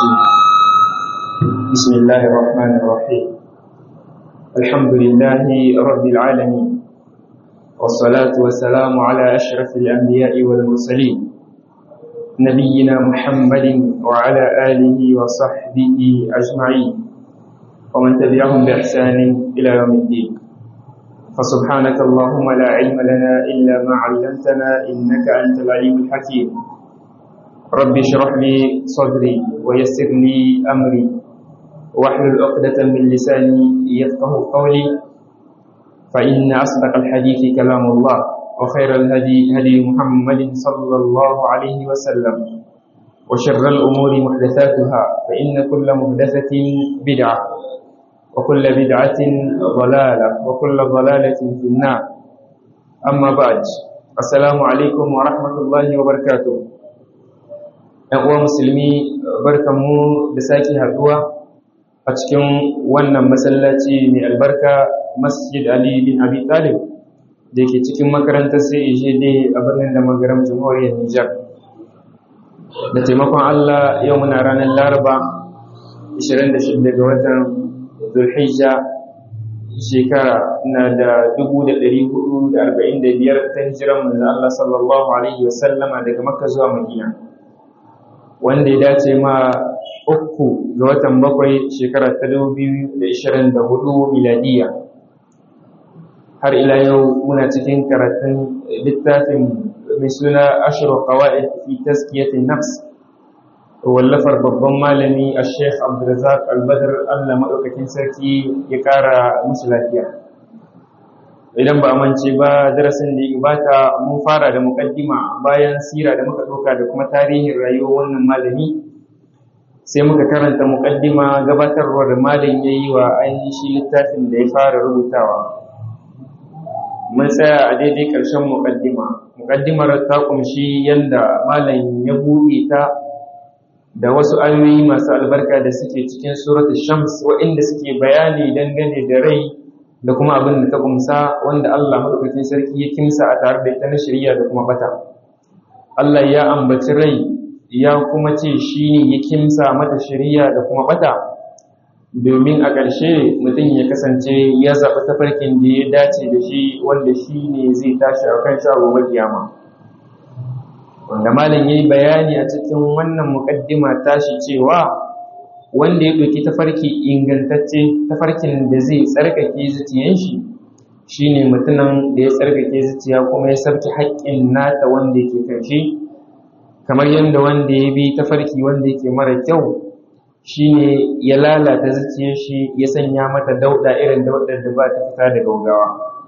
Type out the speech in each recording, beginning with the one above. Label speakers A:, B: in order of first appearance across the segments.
A: الرجيم بسم الله الرحمن الرحيم الحمد لله رب العالمين والصلاة والسلام على أشرف الأنبياء والمرسلين نبينا محمد وعلى آله وصحبه أجمعين ومن تبعهم بإحسان إلى يوم الدين فسبحانك اللهم لا علم لنا إلا ما علمتنا إنك أنت العليم الحكيم رب اشرح لي صدري ويسر لي أمري واحلل عقدة من لساني يفقه قولي فإن أصدق الحديث كلام الله وخير الهدي هدي محمد صلى الله عليه وسلم وشر الأمور محدثاتها فإن كل محدثة بدعة وكل بدعة ضلالة وكل ضلالة في النار أما بعد السلام عليكم ورحمة الله وبركاته ‘Yan musulmi barkanmu da sake haɗuwa a cikin wannan masallaci mai albarka Masjid Ali bin Abi Talib da ke cikin makarantar CEGD a birnin da magaram jamhuriyar Nijar. Da taimakon Allah yau muna ranar Laraba 26 ga watan Zulhijja shekara na da 1445 ta hijiran manzo Allah sallallahu alaihi wasallama daga Makka zuwa Madina. Wanda ya dace ma 3 ga watan 7 shekara ta 2024 miladiya. Har ila yau muna cikin karatun littafin mai suna Ashru Qawaid fi Tazkiyatin Nafs wallafar babban malami Sheikh Abdulrazak Al-Badr Allah madaukakin sarki ya kara musu lafiya. Idan ba amince ba darasin da ya gabata mun fara da mukaddima bayan sira da muka doka da kuma tarihin rayuwar wannan malami sai muka karanta mukaddima gabatarwar da malam yayi wa ainihin littafin da ya fara rubutawa. Mun tsaya a daidai ƙarshen mukaddimar ta kumshi yanda malam ya buɗe ta da wasu ayoyi masu albarka da suke cikin suratul shams waɗanda suke bayani dangane da rai da kuma abin da ta kumsa wanda Allah madaukakin sarki ya kimsa a tare da ita na shari'a da kuma bata. Allah ya ambaci rai ya kuma ce shi ne ya kimsa mata shari'a da kuma bata domin a ƙarshe mutum ya kasance ya zaɓi tafarkin da ya dace da shi wanda shi ne zai tashi a kan sha gobe kiyama. Wanda malam ya yi bayani a cikin wannan muƙaddima tashi cewa wanda ya ɗauki tafarki ingantacce tafarkin da zai tsarkake zuciyan shi shine mutumin da ya tsarkake zuciya kuma ya sarki haƙƙin nata wanda yake karshe kamar yadda wanda ya bi tafarki wanda yake mara kyau shine ya lalata zuciyar shi ya sanya mata dauda irin daudar da ba ta fita da gaugawa.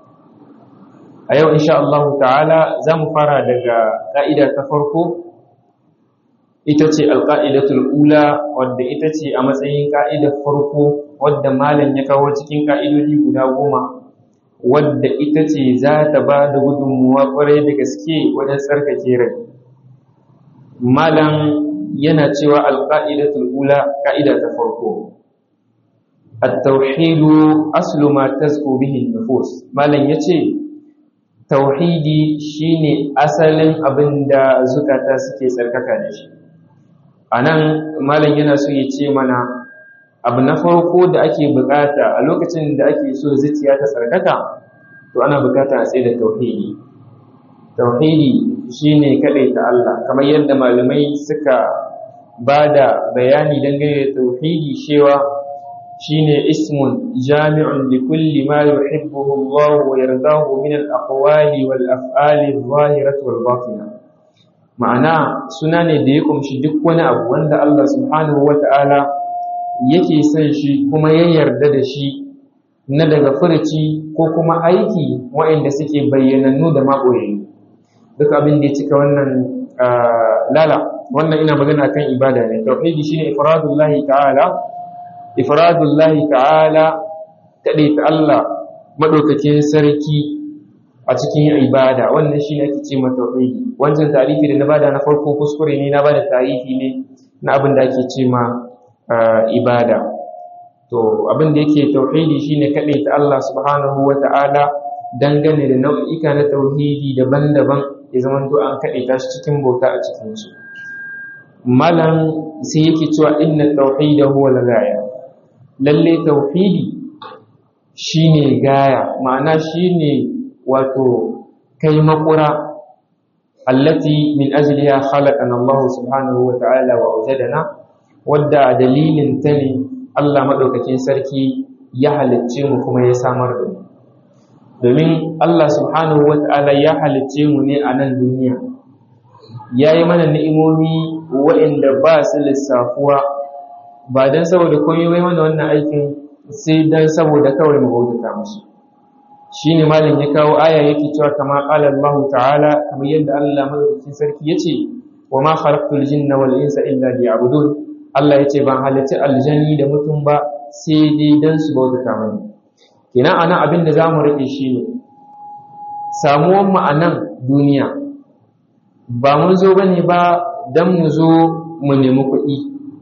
A: A yau insha Allah ta'ala za mu fara daga ka'ida ta farko ita ce alƙa'idatul ula wadda ita ce a matsayin ƙa'idar farko wadda malam ya kawo cikin ƙa'idodi guda 10 wadda ita ce za ta ba da gudunmuwa ƙwarai da gaske wajen tsarkake rai. Malam yana cewa alƙa'idatul ula ƙa'ida ta farko at-tauhidu aslu ma tazku bihi an-nufus. Malam yace tauhidi shine asalin abinda zukata suke tsarkaka da shi. A nan malam yana so ya ce mana abu na farko da ake bukata a lokacin da ake so zuciya ta tsarkaka to ana bukata a tsaye da tauhidi. Tauhidi shine kadaita Allah kamar yadda malamai suka bada bayani dangane da tauhidi cewa shine ismun jami'un li kulli ma yuhibbuhu Allah wa yardahu min al-aqwali wal af'ali adh-dhahirati wal batinah. Ma'ana suna ne da ya kumshi duk wani abu wanda Allah subhanahu wata'ala yake son shi kuma ya yarda da shi na daga furuci ko kuma aiki waɗanda suke bayyanannu da maɓoyayyu. Duk abin da ya cika wannan wannan ina magana kan ibada ne. Tauhidi shine ifradullahi ta'ala kadaita Allah madaukakin sarki a cikin ibada. Wannan shine ake ce mata tauhidi. Wancan tarihi da na bada na farko kuskure ne, na bada tarihi ne na abin da ake ce ma ibada. To abin da yake tauhidi shine kadaita Allah subhanahu wata'ala dangane da nau'ika na tauhidi daban-daban ya zamanto an kadaita shi cikin bauta a cikin su. malam sai yake cewa inna tauhida huwa al-ghaya, lalle tauhidi shine gaya, ma'ana shine wato kai makura allati min ajliha khalaqana Allah subhanahu wa ta'ala wa awjadana, wadda dalilin ta ne Allah madaukakin sarki ya halicce mu kuma ya samar da mu. Domin Allah subhanahu wa ta'ala ya halicce mu ne a nan duniya, ya yi mana ni'imomi waɗanda ba su lissafuwa, ba don saboda komai bai mana wannan aikin sai don saboda kawai mu bautata musu. Shi ne malam ya kawo aya yake cewa kama qala Allah ta'ala, kamar yadda Allah madaukakin sarki yace wa ma khalaqtul jinna wal insa illa liya'budun. Allah yace ban halarci aljani da mutum ba sai dai dan su bautata mani. Kenan anan abin da zamu rike shi ne samuwan mu a nan duniya ba mun zo bane ba dan mu zo mu nemi kuɗi,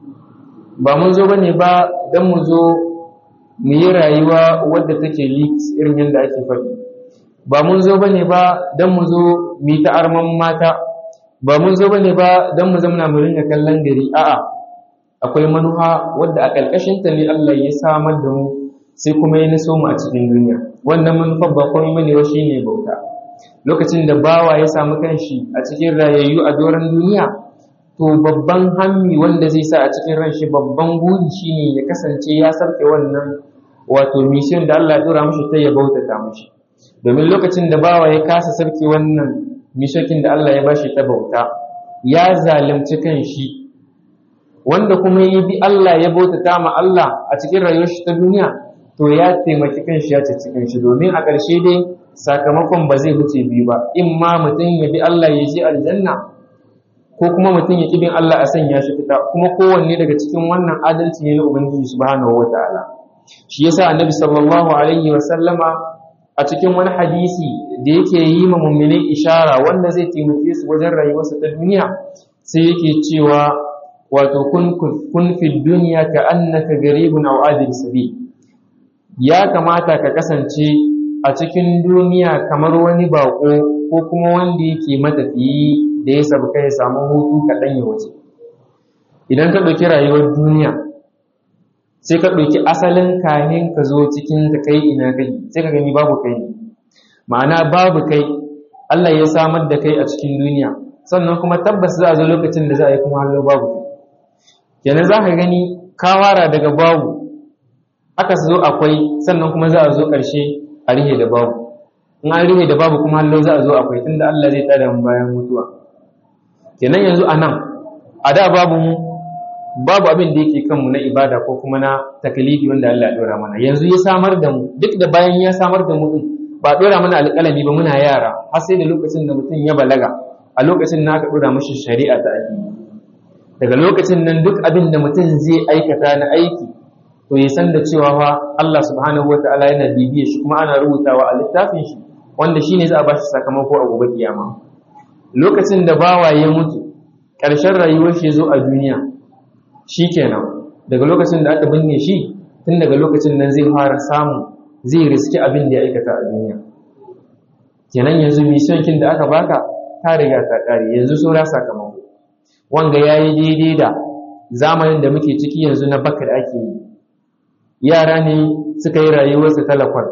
A: ba mun zo bane ba dan mu zo mu yi rayuwa wadda take leaks irin yadda ake faɗi, ba mun zo bane ba dan mu zo mu yi ta arman mata, ba mun zo bane ba dan mu zamna mu ringa kallon gari. A'a, akwai manuha wadda a ƙarƙashin ta ne Allah ya samar da mu sai kuma ya naso mu a cikin duniya. Wannan manufar ba komai bane wa shine bauta. Lokacin da bawa ya samu kanshi a cikin rayayyu a doron duniya, to babban hammi wanda zai sa a cikin ran shi, babban guri shine ya kasance ya sarke wannan wato mission da Allah ya dora mishi ta ya bautata mishi. Domin lokacin da bawa ya kasa sarke wannan mission da Allah ya bashi ta bauta, ya zalunci kanshi. Wanda kuma ya bi Allah ya bautata ma Allah a cikin rayuwar shi ta duniya, to ya taimaki kanshi ya ci kanshi, domin a ƙarshe dai sakamakon ba zai wuce biyu ba, in ma mutum ya bi Allah ya je aljanna, ko kuma mutum ya bin Allah a sanya shi fita, kuma kowanne daga cikin wannan adalci ne na Ubangiji subhanahu wataala. Shi yasa Annabi sallallahu alaihi wa sallama a cikin wani hadisi da yake yi ma mu'minai ishara wanda zai taimake su wajen rayuwarsa ta duniya, sai yake cewa wato kun fi dunya ka annaka garibun aw adil sabil. Ya kamata ka kasance a cikin duniya kamar wani bako ko kuma wanda yake matafiyi da ya sabuka ya samu hutu kaɗan ya wuce. Idan ka ɗauki rayuwar duniya sai ka ɗauki asalin kahin ka zo cikin ta kai ina kai, sai ka gani babu kai ne, ma'ana babu kai. Allah ya samar da kai a cikin duniya, sannan kuma tabbas za a zo lokacin da za a yi kuma hallo babu kai. Kenan za ka gani ka wara daga babu aka zo akwai, sannan kuma za a zo ƙarshe a rihe da babu. In an rihe da babu kuma hallo za a zo akwai, tunda Allah zai tada mu bayan mutuwa. Kenan yanzu a nan a da babu abin da yake kanmu na ibada ko kuma na takalifi wanda Allah ya dora mana. Yanzu ya samar da mu, duk da bayan ya samar da mu din ba dora mana alƙalami ba muna yara, har sai da lokacin da mutum ya balaga, a lokacin na aka dora mashi shari'a ta addini. Daga lokacin nan duk abin da mutum zai aikata na aiki, to ya san da cewa fa Allah subhanahu wataala yana bibiye shi kuma ana rubutawa a littafin shi, wanda shine za a ba shi sakamako a gobe kiyama. Lokacin da bawa ya mutu, ƙarshen rayuwar shi zo a duniya, shikenan daga lokacin da aka binne shi, tun daga lokacin nan zai fara samu, zai riski abin da ya aikata a duniya. Kenan yanzu mission kin da aka baka ta riga ta kare, yanzu saura sakamako. Wanga yayi daidai da zamanin da muke ciki yanzu na baka da ake yi. Yara ne suka yi rayuwarsu talakwal,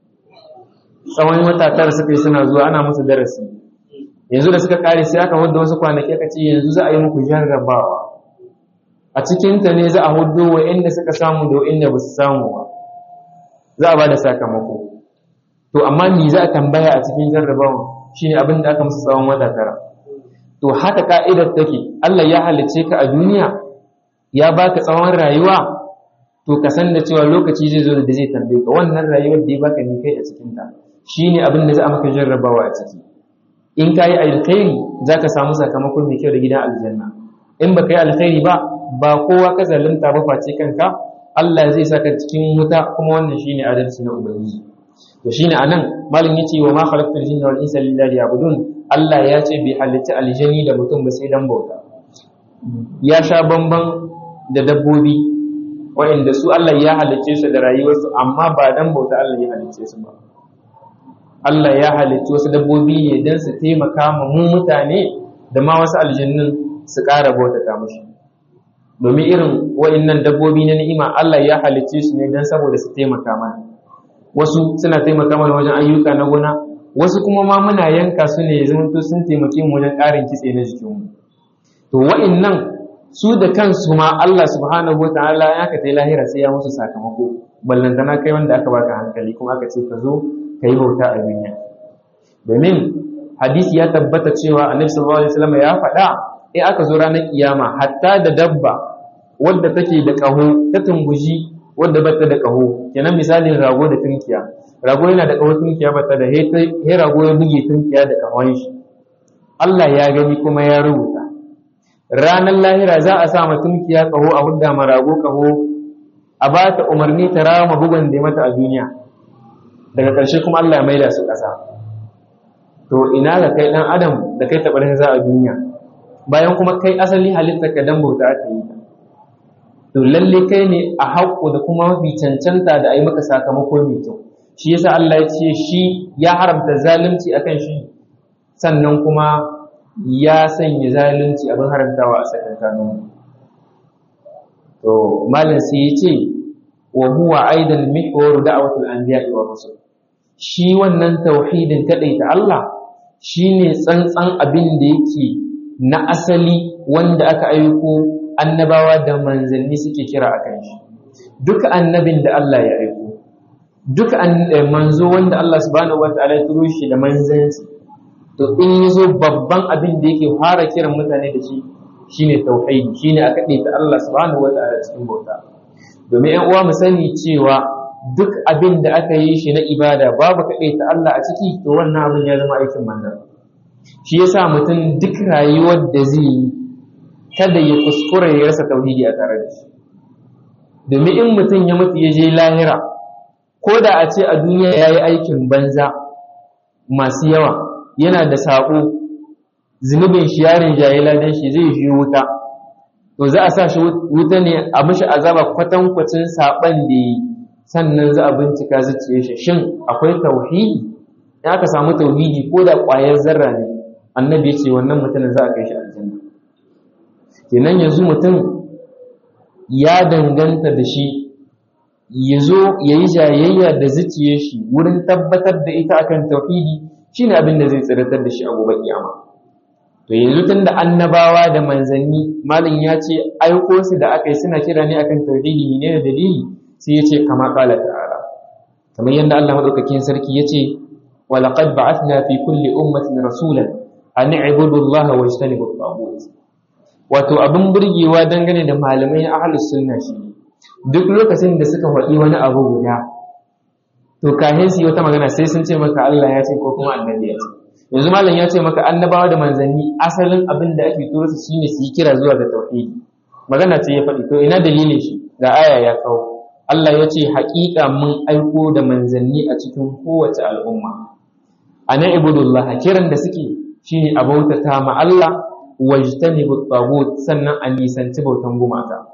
A: tsawon wata tara suka yi suna zuwa ana musu darasi. Yanzu da suka kare sai aka hudu wasu kwanaki aka ce yanzu za a yi muku jarrabawa. A cikinta ne za a hudu wa inda suka samu da inda ba su samu ba, za a ba da sakamako. To amma me za a tambaya a cikin jarrabawa shine abin da aka musu tsawon wata tara. To haka ka'idar take, Allah ya halicce ka a duniya, ya baka tsawon rayuwa, to ka san da cewa lokaci zai zo da zai tambaye ka wannan rayuwar da ya baka ni kai a cikin ta, shine abin da za a maka jarrabawa a ciki. In ka yi alkhairi za ka samu sakamakon mai kyau da gidan aljanna, in ba ka yi alkhairi ba kowa ka zalunta ba face kanka, Allah zai saka cikin wuta, kuma wannan shine adalci na Ubangiji. To shine anan malin yace wa ma khalaqtul jinna wal insa illa liya'budun. Allah ya ce bai halitta aljani da mutum ba sai dan bauta. Ya sha bamban da dabbobi waɗanda su Allah ya halicce su da rayuwarsu, amma ba dan bauta Allah ya halicce su ba. Allah ya halicci wasu dabbobi ne don su taimaka ma mu mutane da ma wasu aljannun su ƙara bautata mushi. Domin irin wa'innan dabbobi na ni'ima Allah ya halicce su ne don saboda su taimaka mana. Wasu suna taimaka mana wajen ayyuka na gona, wasu kuma ma muna yanka su ne zamanto sun taimake mu wajen ƙarin kitse na jikinmu. To wa'innan su da kansu ma Allah subhanahu wataala ya ka tai lahira sai ya musu sakamako, ballantana kai wanda aka baka hankali kuma aka ce ka zo ka yi bauta a duniya. Domin hadisi ya tabbata cewa Annabi sallallahu alaihi wasallam ya faɗa in aka zo ranar kiyama hatta da dabba wadda take da ƙaho ta tunguji wadda bata da ƙaho, kenan misalin rago da tunkiya. Rago yana da ƙaho, tunkiya bata da, he rago ya buge tunkiya da ƙahon shi. Allah ya gani kuma ya rubuta. Ranar lahira za a sa ma tunkiya ƙaho, a hudda ma rago ƙaho, a ba ta umarni ta rama bugun da mata a duniya. Daga ƙarshe kuma Allah ya maida su ƙasa. To ina ga kai ɗan adam da kai taɓar za a duniya, bayan kuma kai asali halittar ka dan bauta aka yi ta. To lalle kai ne a haƙƙo da kuma mafi cancanta da a yi maka sakamako mai kyau. Shi yasa Allah ya ce shi ya haramta zalunci akan shi, sannan kuma ya sanya zalunci abin haramtawa a tsakankanin. To malam sai ya ce wa huwa aidan mihwar da'watul anbiya'i wa rusul. Shi wannan tauhidin kadaita Allah shine tsantsan abin da yake na asali wanda aka aiko annabawa da manzanni suke kira akan shi. Duk annabin da Allah ya aiko, duk manzo wanda Allah subhanahu wataala ya turo shi da manzanci, to in yazo babban abin da yake fara kiran mutane da shi shine tauhidi, shine aka daita Allah subhanahu wataala cikin bauta. Domin ƴan uwa mu sani cewa duk abin da aka yi shi na ibada babu kadaita Allah a ciki, to wannan abin ya zama aikin manzon. Shi yasa mutum duk rayuwar da zai yi kada ya kuskura ya rasa tauhidi a tare da shi. Domin in mutum ya mutu ya je lahira, ko da a ce a duniya ya yi aikin banza masu yawa, yana da saƙo, zunubin shi yarin jahila don shi zai shi wuta, to za a sa shi wuta ne a mashi azaba kwatankwacin saɓan da yi, sannan za a bincika zuciya shi shin akwai tauhidi. In aka samu tauhidi ko da ƙwayar zarra ne, annabi ya ce wannan mutumin za a kai shi aljanna. Kenan yanzu mutum ya danganta da shi ya zo ya yi jayayya da zuciyar shi wurin tabbatar da ita akan tauhidi, shine abin da zai tsiratar da shi a gobe kiyama. To yanzu tun da annabawa da manzanni malam ya ce aiko su da aka yi suna kira ne akan tauhidi, ne da dalili sai ya ce kama qala ta'ala, kamar yadda Allah madaukakin sarki ya ce wa laqad ba'athna fi kulli ummatin rasulan an i'budu Allah wa ijtanibu at-taghut. Wato abin burgewa dangane da malamai na ahlus sunna shi duk lokacin da suka faɗi wani abu guda, to kahin su yi wata magana sai sun ce maka Allah ya ce ko kuma annabi ya ce. Yanzu malam ya ce maka annabawa da manzanni asalin abin da ake turo su shine su yi kira zuwa ga tauhidi. Magana ce ya faɗi, to ina dalilin shi? Ga aya ya kawo. Allah ya ce haƙiƙa mun aiko da manzanni a cikin kowace al'umma. Ana ibudullah, kiran da suke shine a bautata ma Allah wajtanibu at-taghut, sannan a nisanci bautan gumaka.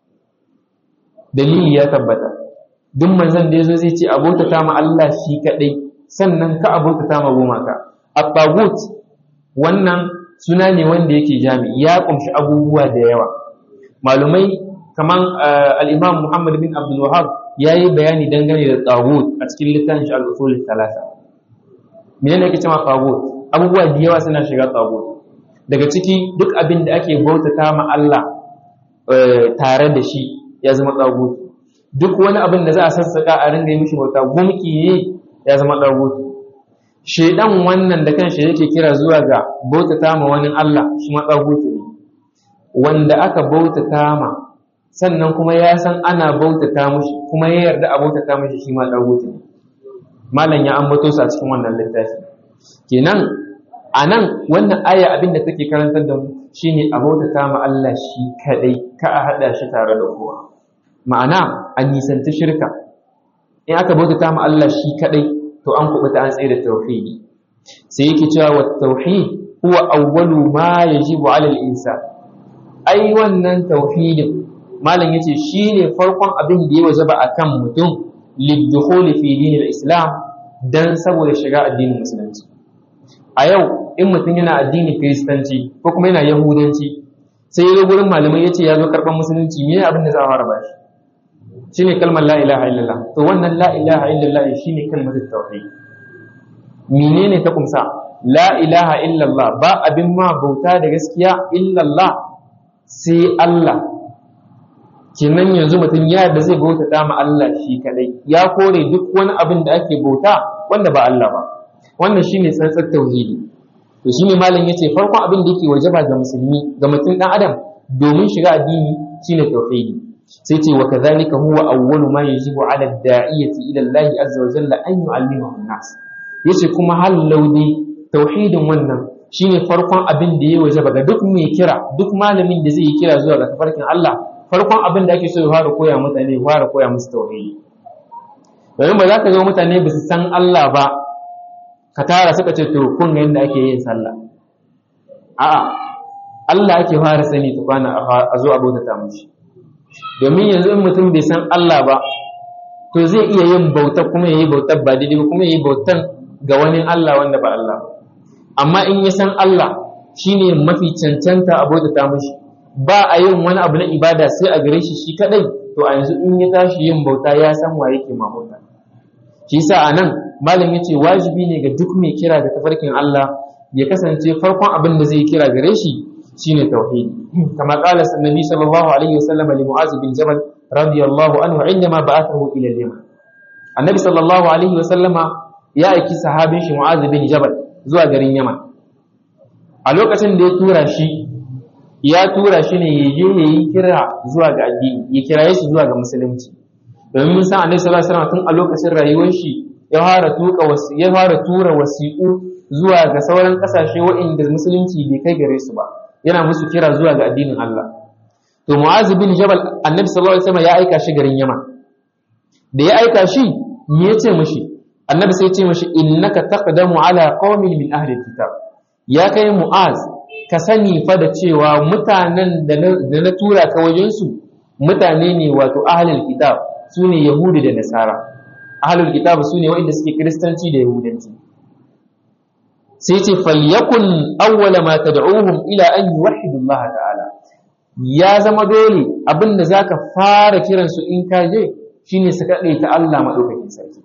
A: Dalili ya tabbata, duk manzon da yazo zai ce a bautata ma Allah shi kadai, sannan ka a bautata ma gumaka. At-taghut wannan suna ne wanda yake jami'i, ya kumshi abubuwa da yawa. Malumai kaman al-Imam Muhammad bin Abdul Wahhab yayi bayani dangane da taghut a cikin littafin shi al-Usul al-Thalatha. Menene yake cewa taghut? Abubuwa da yawa suna shiga taghut. Daga ciki duk abin da ake bautata ma Allah tare da shi ya zama taghut. Duk wani abin da za a sassaka a ringa yi mishi bauta, gumki ne, ya zama taghut. Shedan wannan da kanshi yake kira zuwa ga bautata ma wani Allah, shi ma taghut ne. Wanda aka bautata ma sannan kuma ya san ana bautata mushi kuma ya yarda a bautata mushi, shi ma taghut ne. Malam ya ambato su a cikin wannan littafi. Kenan anan wannan aya abin da take karantar da mu shine a bautata ma Allah shi kadai, ka a hada shi tare da kowa. Ma'ana an nisanci shirka. In aka bautata ma Allah shi kadai, to an kubuta an tsaye da tauhidi. Sai yake cewa wa tauhid huwa awwalu ma yajibu 'ala al-insan. Ai wannan tauhidin malam yace shine farkon abin da ya wajaba akan mutum lidukhuli fi dinil islam, dan saboda shiga addinin musulunci. A yau in mutum yana addinin kristanci ko kuma yana yahudanci, sai ya zo gurin malamai ya ce ya zo karɓar musulunci, me abin da za a fara bashi shine kalmar la ilaha illallah. To wannan la ilaha illallah shine kalmar tauhid. Menene ta kumsa? La ilaha illallah, ba abin ma bauta da gaskiya illallah sai Allah. Kenan yanzu mutum ya da zai bautata ma Allah shi kadai, ya kore duk wani abin da ake bauta wanda ba Allah ba. Wannan shine tsantsar tauhidi. To shine malam yace farkon abin da yake wajaba ga musulmi, ga mutum dan adam domin shiga addini shine tauhidi. Sai ce wa kadhalika huwa awwalu ma yajibu ala ad-da'iyati ila Allah azza wa jalla an yu'allimahu an-nas. Yace kuma halaudi tauhidin wannan shine farkon abin da ya wajaba ga duk mai kira, duk malamin da zai yi kira zuwa ga tafarkin Allah. Farkon abin da ake so ya fara koya mutane, fara koya musu tauhidi. Domin ba za ka zo mutane ba su san Allah ba, ka tara suka ce to kun ga yadda ake yin sallah. A'a, Allah ake fara sani tukwana a zo a bautata mishi. Domin yanzu in mutum bai san Allah ba, to zai iya yin bauta kuma yayi bautar ba daidai kuma yayi bautan ga wani Allah wanda ba Allah ba. Amma in ya san Allah shine mafi cancanta a bautata mishi, ba a yin wani abu na ibada sai a gare shi kadai, to a yanzu in ya tashi yin bauta ya san wa yake ma bauta. Shi yasa anan malam yace wajibi ne ga duk mai kira da tafarkin Allah ya kasance farkon abin da zai kira gare shi shine tauhidi. Kama qala annabi sallallahu alaihi wasallam li Mu'az bin Jabal radiyallahu anhu indama ba'athahu ila al-Yaman. Annabi sallallahu alaihi wasallama ya aiki sahabin shi Mu'az bin Jabal zuwa garin Yaman. A lokacin da ya tura shi ne ya je ya yi kira zuwa ga addini, ya kiraye shi zuwa ga musulunci. Domin mun san Annabi sallallahu alaihi wasallam tun a lokacin rayuwar shi ya fara tura wasiƙu zuwa ga sauran ƙasashe waɗanda musulunci bai kai gare su ba, yana musu kira zuwa ga addinin Allah. To Mu'az bin Jabal Annabi sallallahu alaihi wasallam ya aika shi garin Yaman. Da ya aika shi me ya ce mishi? Annabi sai ya ce mishi innaka taqdamu ala qaumin min ahli kitab. Ya kai Mu'az, ka sani fa da cewa mutanen da na tura ka wajensu mutane ne wato ahlul kitab, su ne Yahudi da Nasara. Ahlul kitab su ne waɗanda suke Kiristanci da Yahudanci. Sai ce falyakun awwala ma tad'uhum ila an yuwahhidu Allah ta'ala. Ya zama dole abinda zaka fara kiran su in ka je shine su kade ta Allah madaukakin sarki.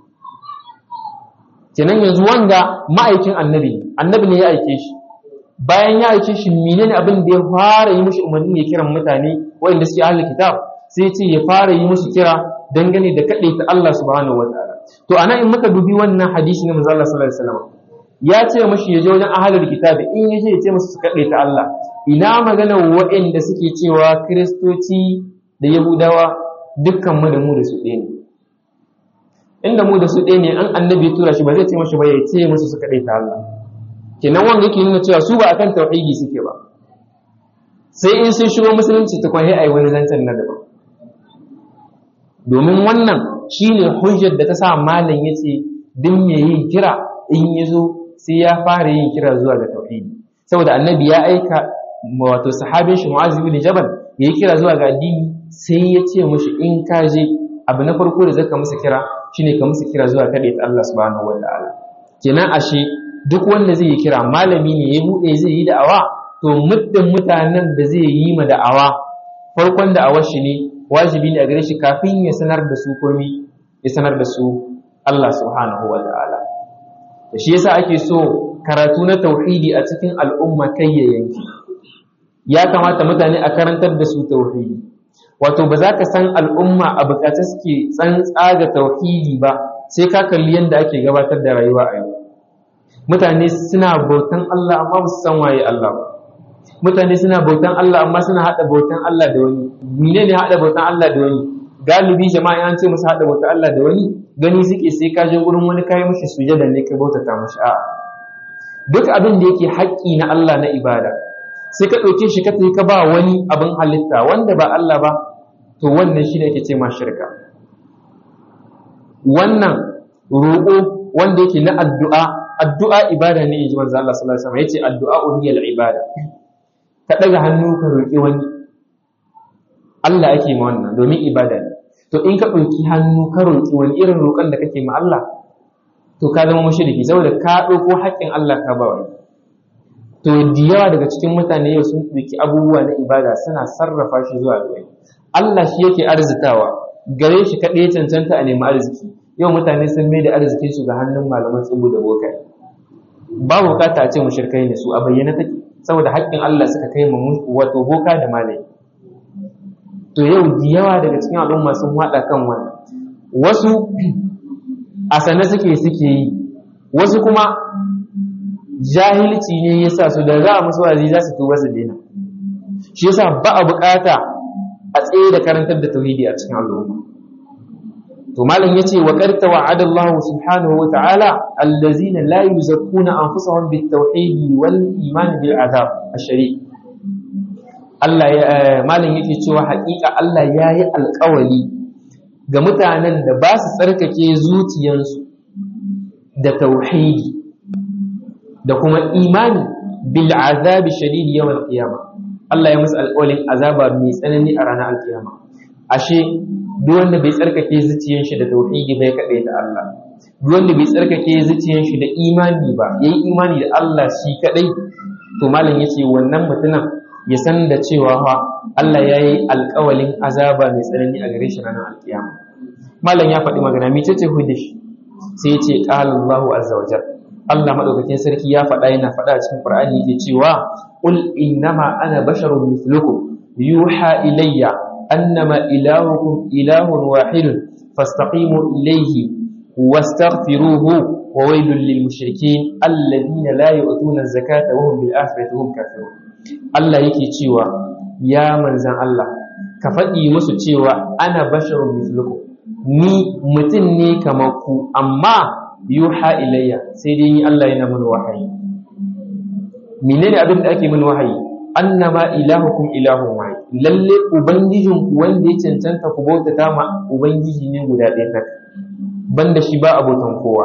A: Kenan yanzu wanda ma'aikin annabi ne ya aike shi. Bayan ya aike shi menene abin da ya fara yi mushi umarni ya kiran mutane waɗanda suke ahlul kitab, sai ce ya fara yi musu kira dangane da kadaita Allah subhanahu wataala. To anan in muka dubi wannan hadisi na manzo Allah sallallahu alaihi wasallam, ya ce mushi ya je wajen ahlul kitab, in yaje ya ce musu su kadaita Allah. Ina magana waɗanda suke cewa Kiristoci da Yahudawa dukkan mu da mu da su ɗaya ne. Inda mu da su ɗaya ne, an annabi ya tura shi ba zai ce mushi ba ya ce musu su kadaita Allah. Kenan wanda yake nuna cewa su ba akan tauhidi suke ba, sai in sun shigo musulunci ta kwaye ai wani zancen na daban. Domin wannan shine hujjar da ta sa malam yace duk me yin kira in yazo sai ya fara yin kira zuwa ga tauhidi, saboda annabi ya aika wato sahabin shi Mu'az bin Jabal yayi kira zuwa ga addini, sai ya ce mushi in ka je abu na farko da zaka musu kira shine ka musu kira zuwa kada ta Allah subhanahu wataala. Kenan ashe duk wanda zai yi kira malami ne ya bude zai yi da'awa, to muddin mutanen da zai yi ma da'awa farkon da'awar shi ne wajibi ne a gare shi kafin ya sanar da su komai ya sanar da su Allah subhanahu wa ta'ala. Da shi yasa ake so karatu na tauhidi a cikin al'umma kai ya yanki. Ya kamata mutane a karantar da su tauhidi. Wato ba za ka san al'umma a bukatar suke tsantsa ga tauhidi ba sai ka kalli yadda ake gabatar da rayuwa a yau. Mutane suna bautan Allah amma ba su san waye Allah ba. Mutane suna bautan Allah amma suna hada bautan Allah da wani. Mene ne hada bautan Allah da wani? Galibi jama'a an ce musu hada bautan Allah da wani, gani suke sai ka je gurin wani kai mishi sujada ne ka bautata mishi. A'a. Duk abin da yake haƙƙi na Allah na ibada, sai ka ɗauke shi ka tafi ka ba wani abin halitta wanda ba Allah ba, to wannan shi ne ake ce ma shirka. Wannan roƙo wanda yake na addu'a ibada ne, inji manzo Allah sallallahu alaihi wasallam yace addu'a hiya al-ibada. Ka daga hannu ka roƙi wani, Allah ake ma wannan domin ibada ne. To in ka ɗauki hannu ka roƙi wani irin roƙon da kake ma Allah, to ka zama mushriki saboda ka ɗauko haƙƙin Allah ka ba wani. to da yawa daga cikin mutane yau sun ɗauki abubuwa na ibada suna sarrafa shi zuwa ga wani. Allah shi yake arzitawa, gare shi kaɗai cancanta a nemi arziki. Yau mutane sun mai da arzikin su ga hannun malaman tsubu da bokai. Ba bukata a ce mushrikai ne su, a bayyana take, saboda haƙƙin Allah suka kai mu wato boka da malai. To yau da yawa daga cikin al'umma sun haɗa kan wannan. Wasu a sane suke yi, wasu kuma jahilci ne yasa su da za a musu wazi za su tuba su daina. Shi yasa ba a bukata a tsaye da karantar da tauhidi a cikin al'umma. To malam yace wa qad tawa'ada Allah subhanahu wa ta'ala allazina la yuzakkuna anfusahum bit tauhid wal iman bil azab ash-shari'. Allah malam yake cewa haƙiƙa Allah yayi alƙawari ga mutanen da ba su tsarkake zuciyansu da tauhidi da kuma imani bil azab ash-shadid yawm al-qiyamah. Allah ya musu alƙawarin azaba mai tsanani a ranar al-qiyama. Ashe duk wanda bai tsarkake zuciyar shi da tauhidi bai kaɗai da Allah, duk wanda bai tsarkake zuciyar shi da imani ba, yayi imani da Allah shi kaɗai, to malam yace wannan mutumin ya san da cewa fa Allah yayi alƙawalin azaba mai tsanani a gare shi ranar alƙiyama. Malam ya faɗi magana mi ce hudish, sai yace qala Allahu azza wa jalla, Allah madaukakin sarki ya faɗa yana faɗa a cikin Qur'ani yake cewa qul innama ana basharun mithlukum yuha ilayya أنما إلهكم إله واحد فاستقيموا إليه واستغفروه وويل للمشركين الذين لا يؤتون الزكاة وهم بالآخرة هم كافرون. الله يكي تشيوا يا منزل الله كفدي musu cewa ana basharun mithlukum, ni mutum ne kamar ku amma yuha ilayya, sai dai ni Allah yana mun wahayi. Menene abin da ake mun wahayi? Annama ilahukum ilahun wahid, lalle ubangijin ku wanda ya cancanta ku bautata ma ubangiji ne guda ɗaya tak, banda shi ba abotan kowa.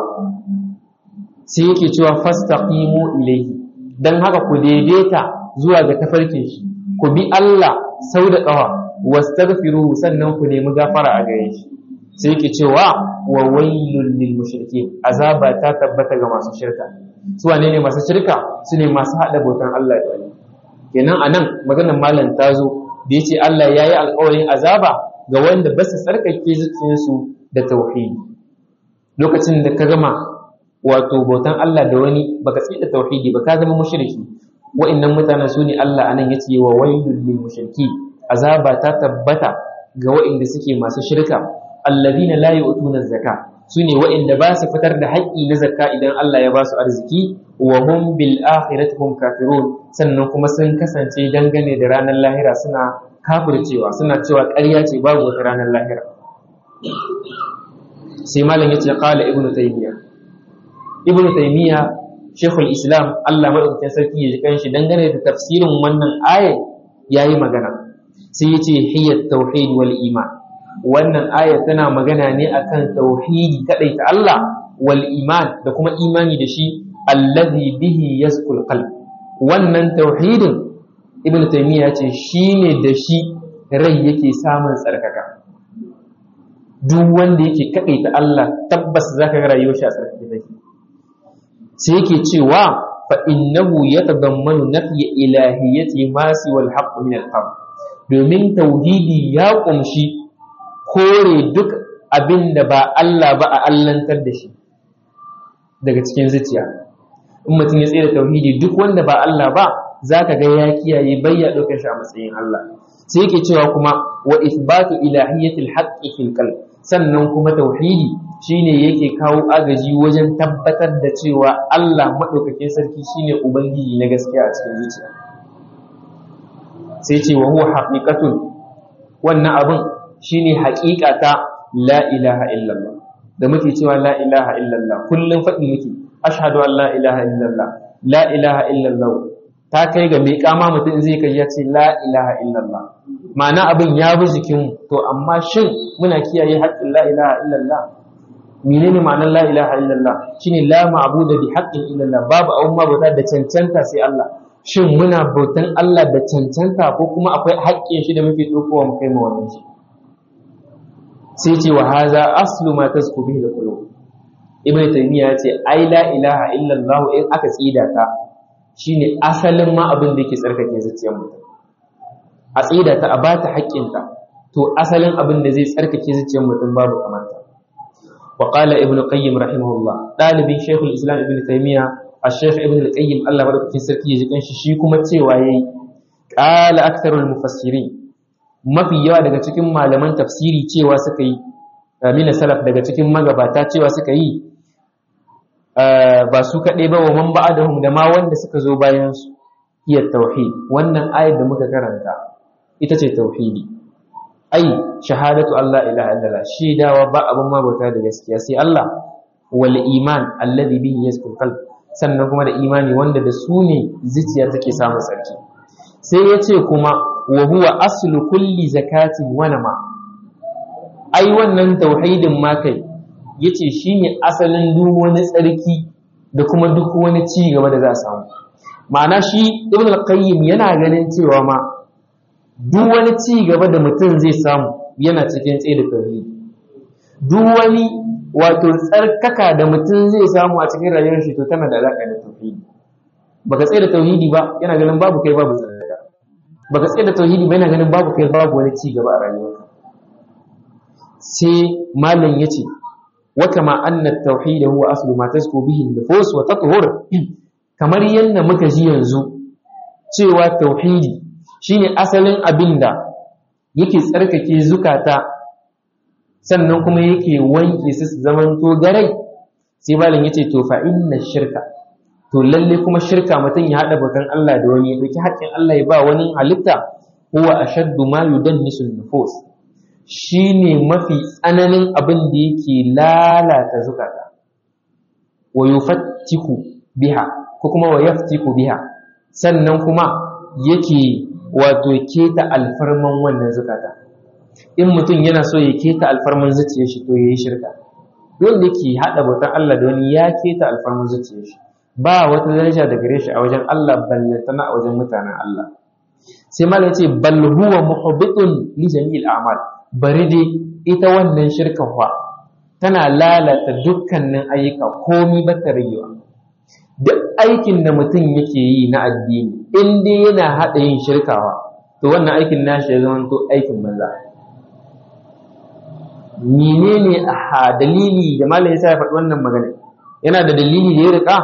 A: Sai yake cewa fastaqimu ilayhi, dan haka ku daidaita zuwa ga tafarkin shi, ku bi Allah sau da ƙawa, wastaghfiruhu sannan ku nemi gafara a gare shi. Sai yake cewa wa wailul lil mushrikeen, azaba ta tabbata ga masu shirka. Su wane ne masu shirka? Su ne masu hada bautan Allah da wani. Kenan anan maganar malam ta zo da yace Allah yayi alƙawarin azaba ga wanda ba su tsarkake zuciyarsu da tauhidi. Lokacin da ka gama wato bautan Allah da wani baka tsida tauhidi ba, ka zama mushriki. Wa'annan mutanen su ne Allah anan yace wa wailul lil mushriki, azaba ta tabbata ga wa'anda suke masu shirka, alladhina la yu'tuna zakka, su ne wa'anda ba su fitar da haƙƙi na zakka idan Allah ya ba su arziki, wa hum bil akhirati hum kafirun, sannan kuma sun kasance dangane da ranar lahira suna kafircewa, suna cewa ƙarya ce babu wata ranar lahira. Sai malam yace qala ibnu taymiya shaykhul islam, Allah madaukakin sarki ya ji kanshi dangane da tafsirin wannan aya yayi magana. Sai yace hiya tauhid wal iman, wannan aya tana magana ne akan tauhidi kadai ta Allah, wal iman da kuma imani da shi, alladhi bihi yazkul qalb. Wannan tauhidin ibn taymiya ce shine da shi rai yake samun tsarkaka. Duk wanda yake kadaita Allah tabbas zaka ga rayuwar shi a tsarkake take. Sai yake cewa fa innahu yatadammanu nafy ilahiyyati ma siwal haqq min al-haqq, domin tauhidi ya kumshi kore duk abin da ba Allah ba a allantar da shi daga cikin zuciya. In mutum ya tsere tauhidi, duk wanda ba Allah ba za ka ga ya kiyaye bayya ɗaukar shi a matsayin Allah. Sai yake cewa kuma wa ithbatu ilahiyyatil haqqi fil qalb, sannan kuma tauhidi shine yake kawo agaji wajen tabbatar da cewa Allah madaukakin sarki shine ubangiji na gaskiya a cikin zuciya. Sai ce wa huwa haqiqatun, wannan abin shine haƙiƙa ta la ilaha illallah, da muke cewa la ilaha illallah kullum faɗi muke ashhadu an la ilaha illallah, la ilaha illallah, ta kai ga mai kama mutum zai kai ya ce la ilaha illallah, ma'ana abin ya bi jikin. To amma shin muna kiyaye haƙƙin la ilaha illallah? Menene ma'anar la ilaha illallah? Shine la ma'budu bi haqqin illallah, babu abun bauta da cancanta sai Allah. Shin muna bautan Allah da cancanta ko kuma akwai haƙƙin shi da muke ɗaukowa mu kai mu wannan shi? Sai ce wa haza aslu ma tasku bihi al-qulub. Ibn Taymiyyah ya ce ai la ilaha illallah in aka tsida ta shine asalin ma abin da yake tsarkake zuciyar mutum. A tsida ta a bata haƙƙinta, to asalin abin da zai tsarkake zuciyar mutum babu kamar ta. Wa qala ibn qayyim rahimahullah, dalibin shaykhul islam ibn taymiya al-shaykh ibn al-qayyim Allah madaukakin sarki ya ji kanshi, shi kuma cewa yayi qala aktharul mufassirin, mafi yawa daga cikin malaman tafsiri cewa suka yi, min salaf daga cikin magabata cewa suka yi, ba su kaɗai ba wa man ba'adahum da ma wanda suka zo bayan su, iya tauhid. Wannan ayar da muka karanta ita ce tauhidi, ai shahadatu Allah ilaha illallah, shaidawa ba abin ma bauta da gaskiya sai Allah, wal iman alladhi bihi yazkul qalb, sannan kuma da imani wanda da su ne zuciya take samun sarki. Sai ya ce kuma wa huwa aslu kulli zakatin wa nama, ai wannan tauhidin ma kai yace shine asalin duk wani tsarki da kuma duk wani ci gaba da za a samu. Ma'ana shi ibn al-qayyim yana ganin cewa ma duk wani ci gaba da mutum zai samu yana cikin tsaye da tauhidi. Duk wani wato tsarkaka da mutum zai samu a cikin rayuwar shi to tana da alaka da tauhidi. Baka tsaye da tauhidi ba yana ganin babu kai babu tsarkaka. Baka tsaye da tauhidi ba yana ganin babu kai babu wani ci gaba a rayuwarka. Sai malam yace wa kama anna at-tauhid huwa aslu ma tasku bihi an-nufus wa tathhur, kamar yanda muka ji yanzu cewa tauhidi shine asalin abinda yake tsarkake zukata sannan kuma yake wanke su zaman to garai. Sai malam yace to fa inna shirka, to lalle kuma shirka mutum ya hada bakan Allah da wani, ya dauki haƙƙin Allah ya ba wani halitta, huwa ashaddu ma yudannisu an-nufus, shine mafi tsananin abin da yake lalata zukata, wa yufattiku biha, ko kuma wa yaftiku biha, sannan kuma yake wato keta alfarman wannan zukata. In mutum yana so ya keta alfarman zuciyar shi to yayi shirka. Dole yake hada bautan Allah da wani ya keta alfarman zuciyar shi, ba wata daraja da gare shi a wajen Allah ballantana a wajen mutanen Allah. Sai malai yace bal huwa muhbitun li jami'il a'mal, bari dai ita wannan shirkan fa tana lalata dukkanin ayyuka, komi ba ta ragewa. Duk aikin da mutum yake yi na addini in dai yana haɗa yin shirkawa, to wannan aikin nashi ya zama to aikin banza. Menene dalili da malam ya sa ya faɗi wannan magana? Yana da dalili da ya rika?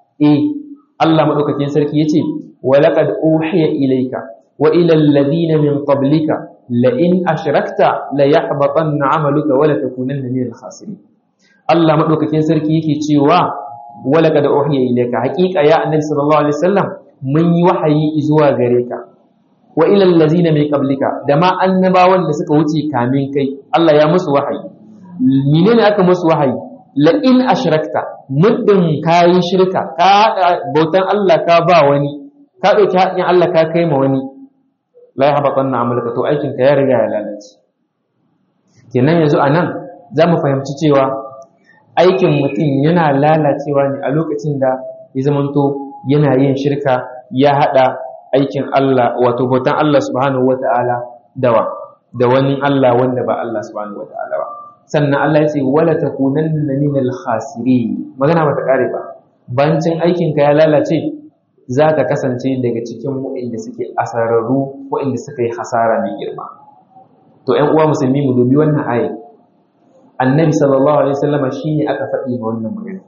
A: Allah madaukakin sarki yace wa laqad uhiya ilayka wa ila alladhina min qablika la in ashrakta la yahbatanna 'amaluka wa la takunanna min al-khasirin. Allah madaukakin sarki yake cewa wa laqad uhiya ilayka, haqiqa ya annabi sallallahu alaihi wasallam mun yi wahayi zuwa gare ka, wa ila alladhina min qablika, da ma annabawan da suka wuce kamin kai Allah ya musu wahayi. Menene aka musu wahayi? La in ashrakta, muddin kayi shirka, ka haɗa bautan Allah ka ba wani, ka ɗauki haƙƙin Allah ka kai ma wani, la yahbatanna amaluka, to aikin ka ya riga ya lalace. Kenan yanzu anan za mu fahimci cewa aikin mutum yana lalacewa ne a lokacin da ya zamanto yana yin shirka, ya haɗa aikin Allah wato bautan Allah subhanahu wata'ala da wani Allah wanda ba Allah subhanahu wata'ala ba. Sannan Allah ya ce wala takunanna minal khasirin, magana bata kare ba. Bancin aikin ka ya lalace, zaka kasance daga cikin waɗanda suke asararru, waɗanda suka yi hasara mai girma. To ƴan uwa musulmi, mu dubi wannan aya. Annabi sallallahu alaihi wasallam shine aka faɗi ma wannan magana.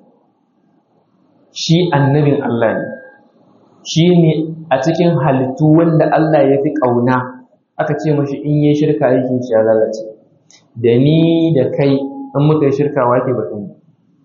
A: Shi annabin Allah ne. Shi ne a cikin halittu wanda Allah ya fi ƙauna, aka ce mashi in yi shirka aikin shi ya lalace. Da ni da kai in muka yi shirka wake batun.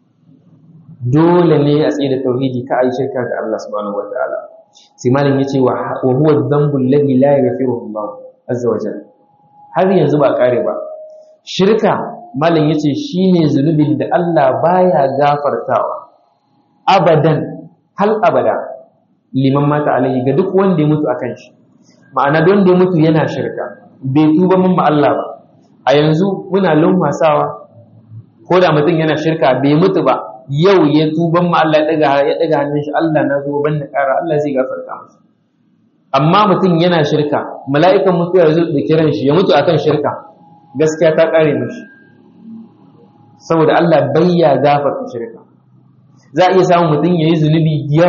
A: Dole ne a tsaye da tauhidi, ka yi shirka ga Allah subhanahu wa ta'ala. Sai malam ya ce wa huwa dhanbul ladhi la yaghfiruhu Allah azza wa jalla. Har yanzu ba kare ba. Shirka malam ya ce shine zunubin da Allah baya gafartawa abadan, hal abada, liman mata alaihi, ga duk wanda ya mutu akan shi. Ma'ana don da ya mutu yana shirka, bai tuba mun ma Allah ba. A yanzu muna lumfasawa, ko da mutum yana shirka bai mutu ba, yau ya tuban ma Allah ya daga hannun shi, Allah na zo ban da ƙara, Allah zai gafarta masa. Amma mutum yana shirka, mala'ikan mutuwa ya zo da kiran shi ya mutu akan shirka, gaskiya ta ƙare mishi, saboda Allah bai ya gafarta shirka. Za a iya samun mutum ya yi zunubi da yawa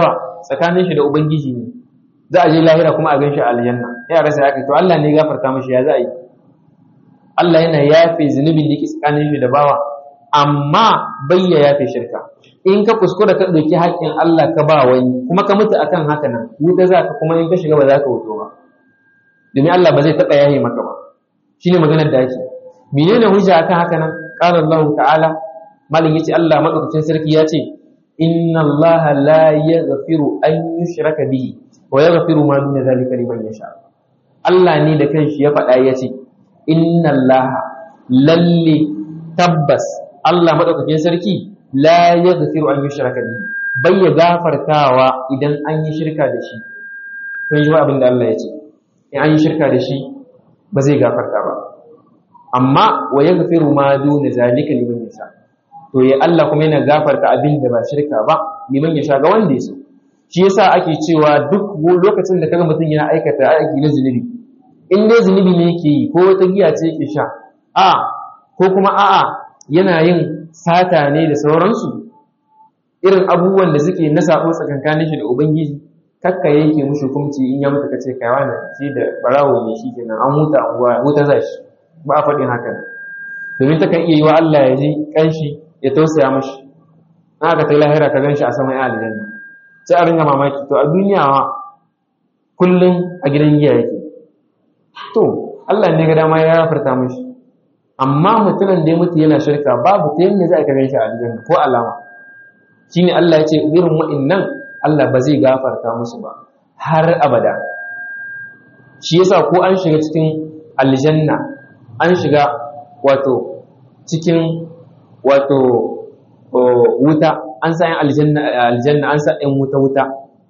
A: tsakanin shi da ubangiji ne, za a je lahira kuma a gan shi a aljanna, ya rasa ya kai to Allah ne gafarta mishi ya za a yi. Allah yana yafe zunubin da yake tsakanin shi da bawa, amma bai ya yafe shirka. In ka kuskura ka ɗauki haƙƙin Allah ka ba wani kuma ka mutu akan haka nan, wuta za ka, kuma in ka shiga ba za ka wuto ba, domin Allah ba zai taɓa yaye maka ba. Shine maganar da ake. Menene hujja akan haka nan? Qala Allah ta'ala, malin yace Allah madaukakin sarki ya ce, inna Allah la yaghfiru an yushraka bihi wa yaghfiru ma duna zalika liman yasha. Allah ne da kanshi ya faɗa ya ce, inna Allah, lalle tabbas Allah madaukakin sarki la yaghfiru an yushraka bihi, bai ya gafartawa idan an yi shirka da shi. Kun ji abin da Allah ya ce, in an yi shirka da shi ba zai gafarta ba, amma wa yaghfiru ma duna zalika liman yasha. To ya Allah kuma yana gafarta abin da ba shirka ba liman yasha ga wanda ya so. Shi yasa ake cewa duk lokacin da kaga mutum yana aikata aiki na zunubi, in dai zunubi ne yake yi, ko wata giya ce yake sha, ko kuma yana yin sata ne da sauransu, irin abubuwan da suke na sabo tsakankanin shi da ubangiji, kakka yake mushi hukunci in ya mutu kace kai wani shi da barawo ne shikenan an huta anguwa huta zashi, ba a faɗin haka ne, domin ta kan iya yi wa Allah ya ji kanshi ya tausaya mashi, an aka ta lahira ka ganshi a saman aljanna, sai a ringa mamaki to a duniya kullum a gidan giya yake. To Allah ne ga dama ya gafarta mashi, amma mutumin da ya mutu yana shirka babu ta yadda za a gan shi a aljanna ko alama. Shine Allah ya ce irin wa'annan Allah ba zai gafarta musu ba har abada. Shi yasa ko an shiga cikin aljanna, an shiga wato cikin wato wuta, an sa aljanna an sa ɗan wuta.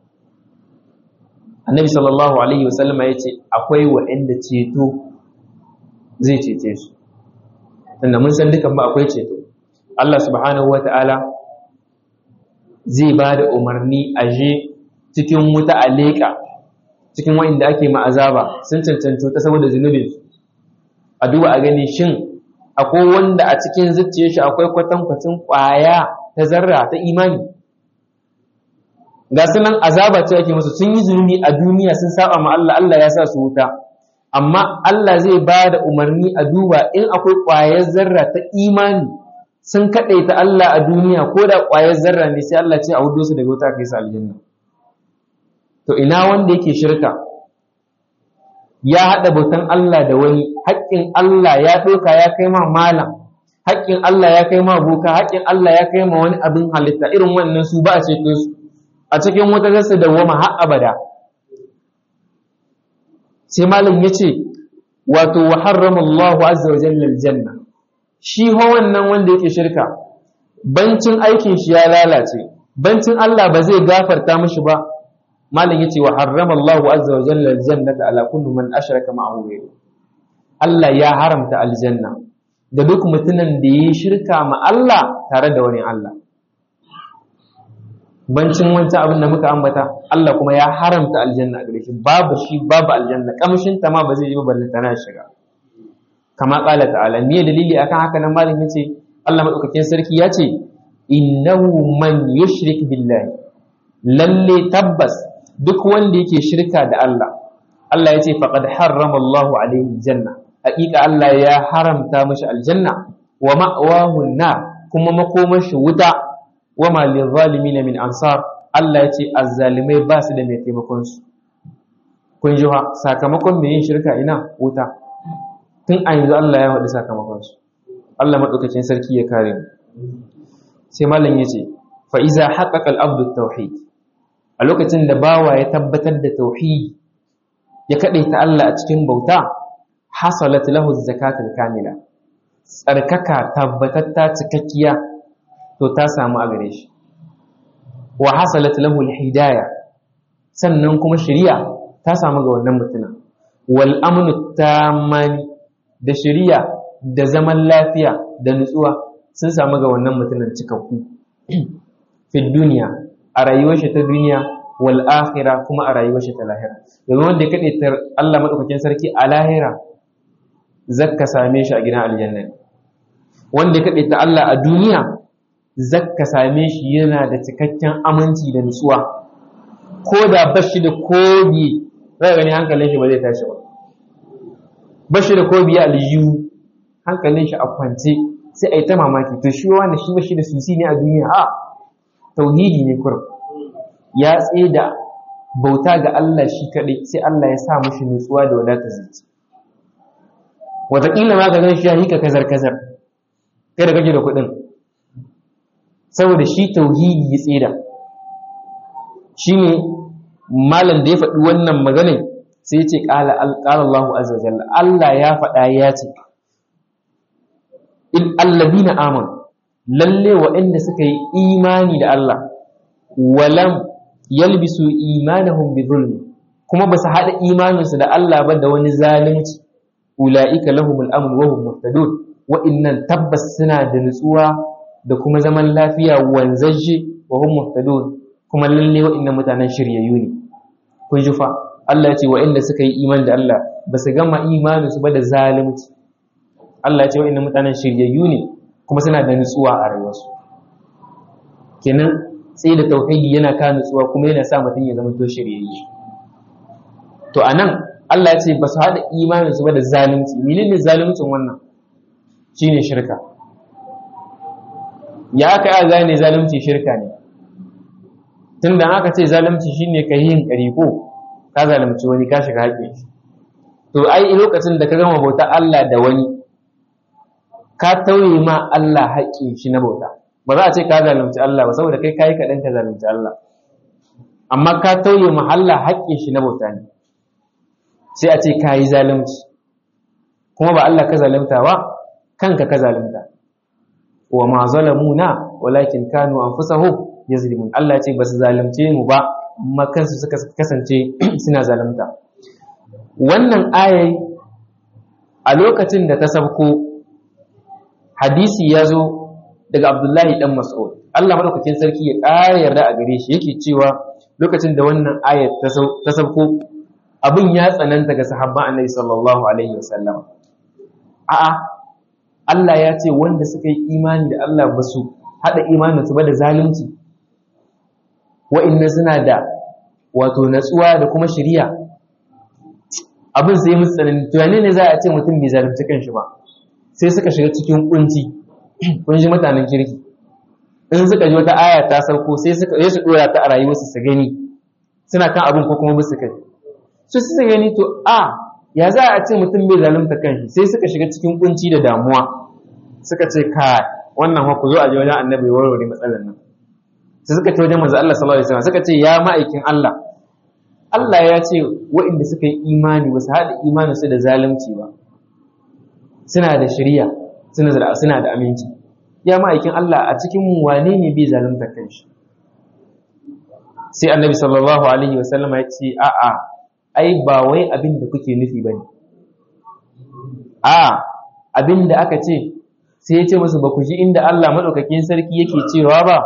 A: Annabi sallallahu alaihi wasallama ya ce akwai wa'anda ceto zai cece su, tunda mun san dukan ba akwai ceto. Allah subhanahu wata'ala zai ba da umarni a je cikin wuta a leƙa cikin wa'inda ake ma'azaba sun cancanci ta saboda zunubin su, a duba a gani shin akwai wanda a cikin zuciyar shi akwai kwatankwacin ƙwaya ta zarra ta imani. Ga sunan azaba ce ake musu, sun yi zunubi a duniya sun saba ma Allah, Allah ya sa su wuta, amma Allah zai ba da umarni a duba in akwai ƙwayar zarra ta imani sun kaɗaita Allah a duniya, ko da ƙwayar zarra ne sai Allah ce a hudo su daga wuta kai su aljanna. To ina wanda yake shirka ya haɗa bautan Allah da wani, haƙƙin Allah ya ɗauka ya kai ma malam, haƙƙin Allah ya kai ma boka, haƙƙin Allah ya kai ma wani abin halitta, irin wannan su ba a ceto su a cikin wata gasa da wama har abada. Sai malam ya ce wato wa harrama Allahu azza wa jalla aljanna, shi ho wannan wanda yake shirka bancin aikin shi ya lalace, bancin Allah ba zai gafarta mishi ba. Malam yace wa harrama Allahu azza wa jalla aljannata ala kulli man ashraka ma'ahu ghayru, Allah ya haramta aljanna da duk mutumin da yayi shirka ma Allah tare da wani Allah. Bancin wancan abin da muka ambata, Allah kuma ya haramta aljanna a gare shi, babu aljanna, kamshin ta ma ba zai yi ba balle tana shiga. Kama qala ta'ala, me dalili akan haka nan? Malam yace Allah madaukakin sarki ya ce innahu man yushrik billahi, lalle tabbas duk wanda yake shirka da Allah, Allah ya ce faqad harrama Allahu alaihi janna, haƙiƙa Allah ya haramta mashi aljanna, wa ma'wahu an-nar, kuma makomar shi wuta, wa ma lizalimin min ansar, Allah ya ce azzalimai ba su da mai taimakon su. Kun ji ha sakamakon mai yin shirka ina wuta, tun a yanzu Allah ya faɗi sakamakon su. Allah madaukakin sarki ya kare mu. Sai malam yace fa iza haqqaqa al-abdu at-tauhid, a lokacin da bawa ya tabbatar da tauhidi ya kadaita Allah a cikin bauta, hasalat lahu az-zakatul kamila, tsarkaka tabbatatta cikakkiya to ta samu a gare shi. Wa hasalat lahu al-hidayah, sannan kuma shari'a ta samu ga wannan mutumin. Wal amnu tamani, da shari'a da zaman lafiya da nutsuwa sun samu ga wannan mutumin cikakku fi duniya, a rayuwar shi ta duniya, wal akhirah, kuma a rayuwar shi ta lahira. Domin wanda ya kade ta Allah madaukakin sarki a lahira, zakka same shi a gidan aljanna. Wanda ya kade ta Allah a duniya, zakka same shi yana da cikakken aminci da nutsuwa. ko da bashi da kobi zai gani hankalin shi ba zai tashi ba, bashi da kobi ya aljihu hankalin shi a kwance, sai a yi ta mamaki to shi wanda shi bashi da susi ne a duniya. A tauhidi ne kurum, ya tsaye da bauta ga Allah shi kaɗai, sai Allah ya sa mashi nutsuwa da wadatar zuci. Wataƙila ma ka gan shi ya hika kazar-kazar kai da kake da kuɗin, saboda shi tauhidi ya tsira. Shi ne malam da ya faɗi wannan maganin sai ce ƙala Allahu azza wa jalla, Allah ya faɗa ya ce alladina amanu, lalle waɗanda suka yi imani da Allah, walam yalbisu imanahum bi zulmi, kuma ba su haɗa imaninsu da Allah ba da wani zalunci, ula'ika lahumul amn wa hum muhtadun, wa'innan tabbas suna da nutsuwa da kuma zaman lafiya wanzaje wa hum muhtadun, kuma lalle wa'innan mutanen shiryayyu ne. Kun ji fa Allah ya ce wa'inda suka yi imani da Allah ba su gama imaninsu ba da zalunci. Allah ya ce wa'innan mutanen shiryayyu ne kuma suna da nutsuwa a rayuwarsu. Kenan sai da tauhidi yana ka nutsuwa kuma yana sa mutum ya zama to shiryayye. To anan Allah ya ce ba su haɗa imaninsu ba da zalunci. Menene zaluncin wannan? Shine shirka. Ya aka yi gane zalunci shirka ne? Tunda aka ce zalunci shine ka yin ƙariko, ka zalunci wani ka shiga haƙƙin shi. To ai lokacin da ka gama bauta Allah da wani, ka tauye ma Allah haƙƙin shi na bauta. Ba za a ce ka zalunci Allah ba, saboda kai kayi kaɗan ka zalunci Allah. Amma ka tauye ma Allah haƙƙin shi na bauta ne. Sai a ce ka yi zalunci. Kuma ba Allah ka zalunta ba, kanka ka zalunta. Wa ma zalamuna walakin kanu anfusahum yazlimun. Allah ya ce ba su zalunce mu ba, amma kansu suka kasance suna zalunta. Wannan ayai a lokacin da ta sabko, hadisi ya zo daga Abdullahi dan Mas'ud. Allah madaukakin sarki ya ƙara yarda a gare shi, yake cewa lokacin da wannan ayat ta sabko, abin ya tsananta ga sahabban Annabi sallallahu alaihi wasallam. A'a, Allah ya ce wanda suka yi imani da Allah ba su haɗa imaninsu ba da zalunci, wa'inna suna da wato natsuwa da kuma shiriya. Abin sai musu tsanani, tunani ne za a ce mutum bai zalunci kanshi ba, sai suka shiga cikin kunci. Kun ji mutanen kirki, in suka ji wata aya ta sauko sai su dora ta a rayuwarsu su gani suna kan abin ko kuma bisu kai, su gani to ya za a ce mutum bai zalunta kanshi, sai suka shiga cikin kunci da damuwa. Suka ce kai wannan ku zo a je wajen annabi warware matsalar nan. Sai suka ce wajen manzo Allah sallallahu alaihi wasallam, suka ce ya ma'aikin Allah, Allah ya ce waɗanda suka yi imani ba su haɗa imanin su da zalunci ba, suna da shari'a, suna da aminci. Ya ma'aikin Allah, a cikin mu wane ne bai zalunta kanshi? Sai annabi sallallahu alaihi wasallam ya ce a'a, ai ba wai abin da kuke nufi bane. Abin da aka ce, sai ya ce musu ba ku ji inda Allah madaukakin sarki yake cewa ba,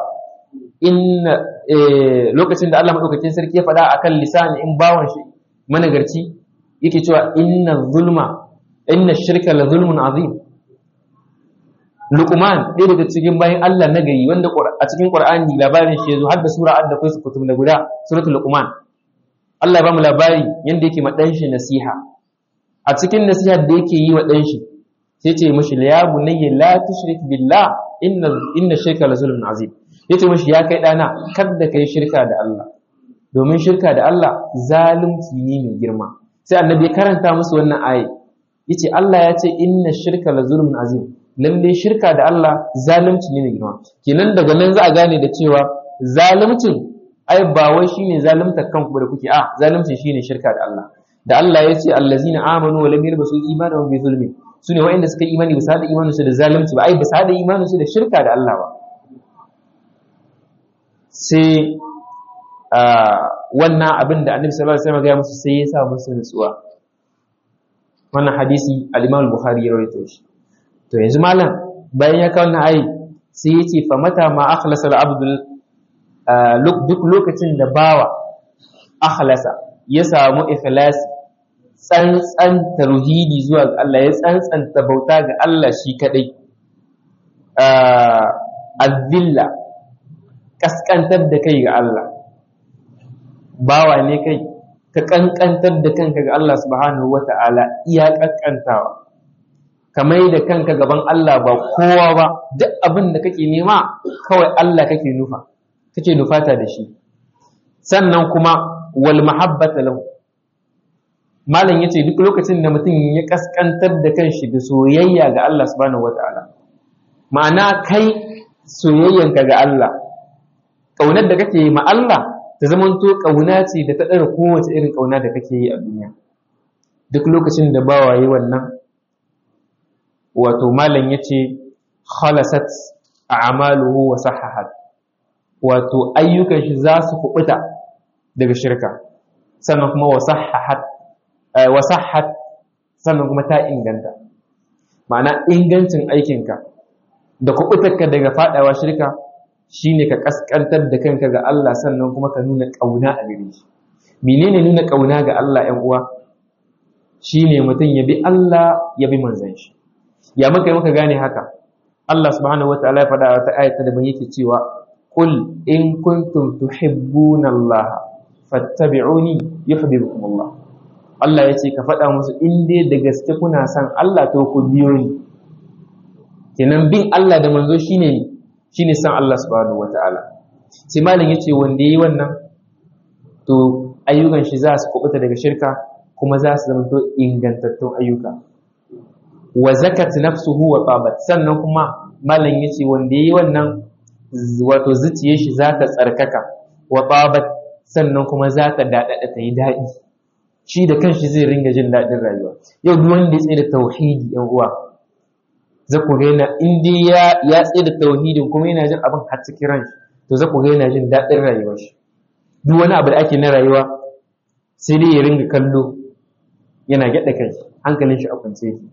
A: lokacin da Allah madaukakin sarki ya faɗa akan lisani in bawan shi managarci yake cewa inna shirka la zulmun azim. Luqman ɗaya daga cikin bayan Allah na gari wanda a cikin Qur'ani labarin shi yazo har da sura adda kai su kutum da guda, suratul Luqman. Allah ya ba mu labari yanda yake ma dan shi nasiha. A cikin nasihar da yake yi wa dan shi sai ce mishi ya bunayya la tushrik billah inna shirka la zulmun azim. Yace mishi ya kai dana kada kai shirka da Allah, domin shirka da Allah zalunci ne mai girma. Sai annabi ya karanta musu wannan ayi, yace Allah ya ce inna shirka la zulmun azim, lalle shirka da Allah zalunci ne mai girma. Kenan daga nan za a gane da cewa zaluncin ai ba wai shine zalunta kanku da kuke, zalunci shine shirka da Allah. Da Allah ya ce allazina amanu wa lam yalbasu imanahum bi zulmi, sune wa'anda suka imani ba su hada imaninsu da zalunci ba, ai ba su hada imaninsu da shirka da Allah ba. Sai wannan abin da Annabi sallallahu alaihi wasallam ya musu sai ya sa musu nutsuwa. Wannan hadisi al-Imam al-Bukhari ya rawaito shi. To yanzu malam bayan ya kawo wannan ayi sai yace fa mata ma akhlasa al-abdul duk lokacin da bawa akhlasa ya samu ikhlasi, tsantsan tauhidi zuwa ga Allah, ya tsantsanta bauta ga Allah shi kadai, azilla kaskantar da kai ga Allah, bawa ne kai ka kankantar da kanka ga Allah subhanahu wata'ala iya kankantawa, ka mai da kanka gaban Allah ba kowa ba, duk abin da kake nema kawai Allah kake nufata da shi. Sannan kuma wal mahabbata lahu, malam yace duk lokacin da mutum ya kaskantar da kanshi da soyayya ga Allah subhanahu wata'ala, ma'ana kai soyayyanka ga Allah, kaunar da kake yi ma Allah ta zamanto kauna ce da ta ɗara kowace irin kauna da kake yi a duniya. Duk lokacin da bawa yi wannan, wato malam yace khalasat a'maluhu wa sahahat, wato ayyukan shi za su kubuta daga shirka, sannan kuma wa sahhat, sannan kuma ta inganta. Ma'ana ingancin aikinka da kubutarka daga fadawa shirka shine ka kaskantar da kanka ga Allah, sannan kuma ka nuna kauna a gare shi. Menene nuna kauna ga Allah ƴan uwa? Shine mutum ya bi Allah ya bi manzon shi. Ya muka gane haka? Allah subhanahu wataala ya faɗa a wata ayata da ban yake cewa qul in kuntum tuhibbuna Allah fattabi'uni yuhibbukum Allah. Allah yace ka faɗa musu in dai da gaske kuna son Allah to ku biyo ni. Kenan bin Allah da manzo shine san Allah subhanahu wataala. Sai malam yace wanda yayi wannan to ayyukan shi za su kubuta daga shirka, kuma za su zama to ingantattun ayyuka. Wa zakat nafsuhu wa tabat, sannan kuma malam yace wanda yayi wannan wato zuciyar shi za ta tsarkaka, wa tabat, sannan kuma za ta dadada ta yi dadi, shi da kanshi zai ringa jin dadin rayuwa. Yau duk wanda ya tsaye da tauhidi yan uwa, za ku ga yana in dai ya tsaye da tauhidin kuma yana jin abin har cikin ran shi, to za ku ga yana jin dadin rayuwar shi. Duk wani abu da ake na rayuwa sai dai ya ringa kallo yana gyada kai, hankalin shi a kwance yake.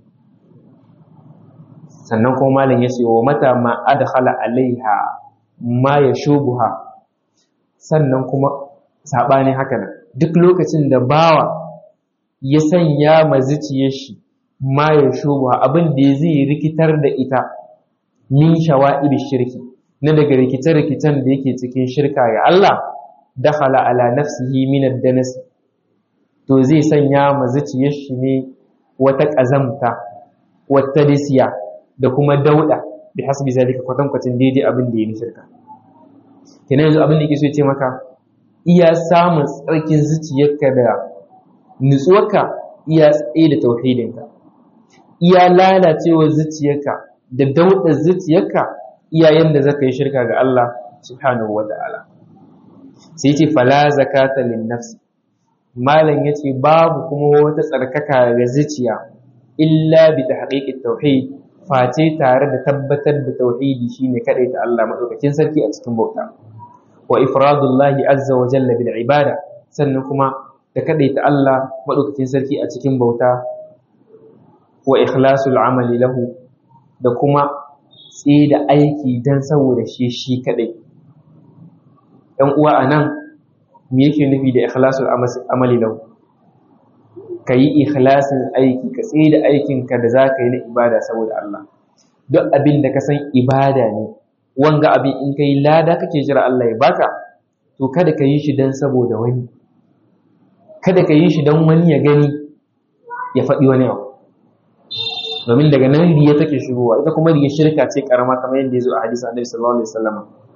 A: Sannan kuma malam ya ce wa mata ma adkhala alaiha ma yashubuha, sannan kuma sabani haka nan duk lokacin da bawa ya sanya mazuciyar shi ma yashubuha, abin da zai rikitar da ita min shawa'ib shirki, na daga rikice-rikicen da yake cikin shirka ga Allah, dakhala ala nafsihi min ad-danas, to zai sanya mazuciyar shi ne wata kazamta, wata disiya da kuma dauda, bi hasbi zalika kwatankwacin daidai abin da ya yi shirka. Kenan yanzu abin da yake so ya ce maka, iya samun tsarkin zuciyarka da nutsuwarka iya tsaye da tauhidinka, iya lalacewa zuciyarka da daudar zuciyarka iya yanda zaka yi shirka ga Allah subhanahu wa ta'ala. Sai ce fala zakata lin nafsi, malam yace babu kuma wata tsarkaka ga zuciya illa bi tahqiqit tauhid, face tare da tabbatar da tauhidi shine kadai ta Allah madaukakin sarki a cikin bauta, wa ifradullahi azza wa jalla bil ibada, sannan kuma da kadai ta Allah madaukakin sarki a cikin bauta, wa ikhlasul amali lahu, da kuma tsaye da aiki dan saboda shi kadai. Ɗan uwa anan me yake nufi da ikhlasul amali lahu? Kayi ikhlasin aiki, ka tsaye da aikinka da zaka yi na ibada saboda Allah. Duk abin da ka san ibada ne, wanga abin in kai lada kake jira Allah ya baka, to kada ka yi shi dan saboda wani, kada ka yi shi dan wani ya gani ya faɗi wani abu, domin daga nan riya take shigowa. Ita kuma riya shirka ce karama, kamar yadda ya zo a hadisi Annabi sallallahu alaihi wasallam.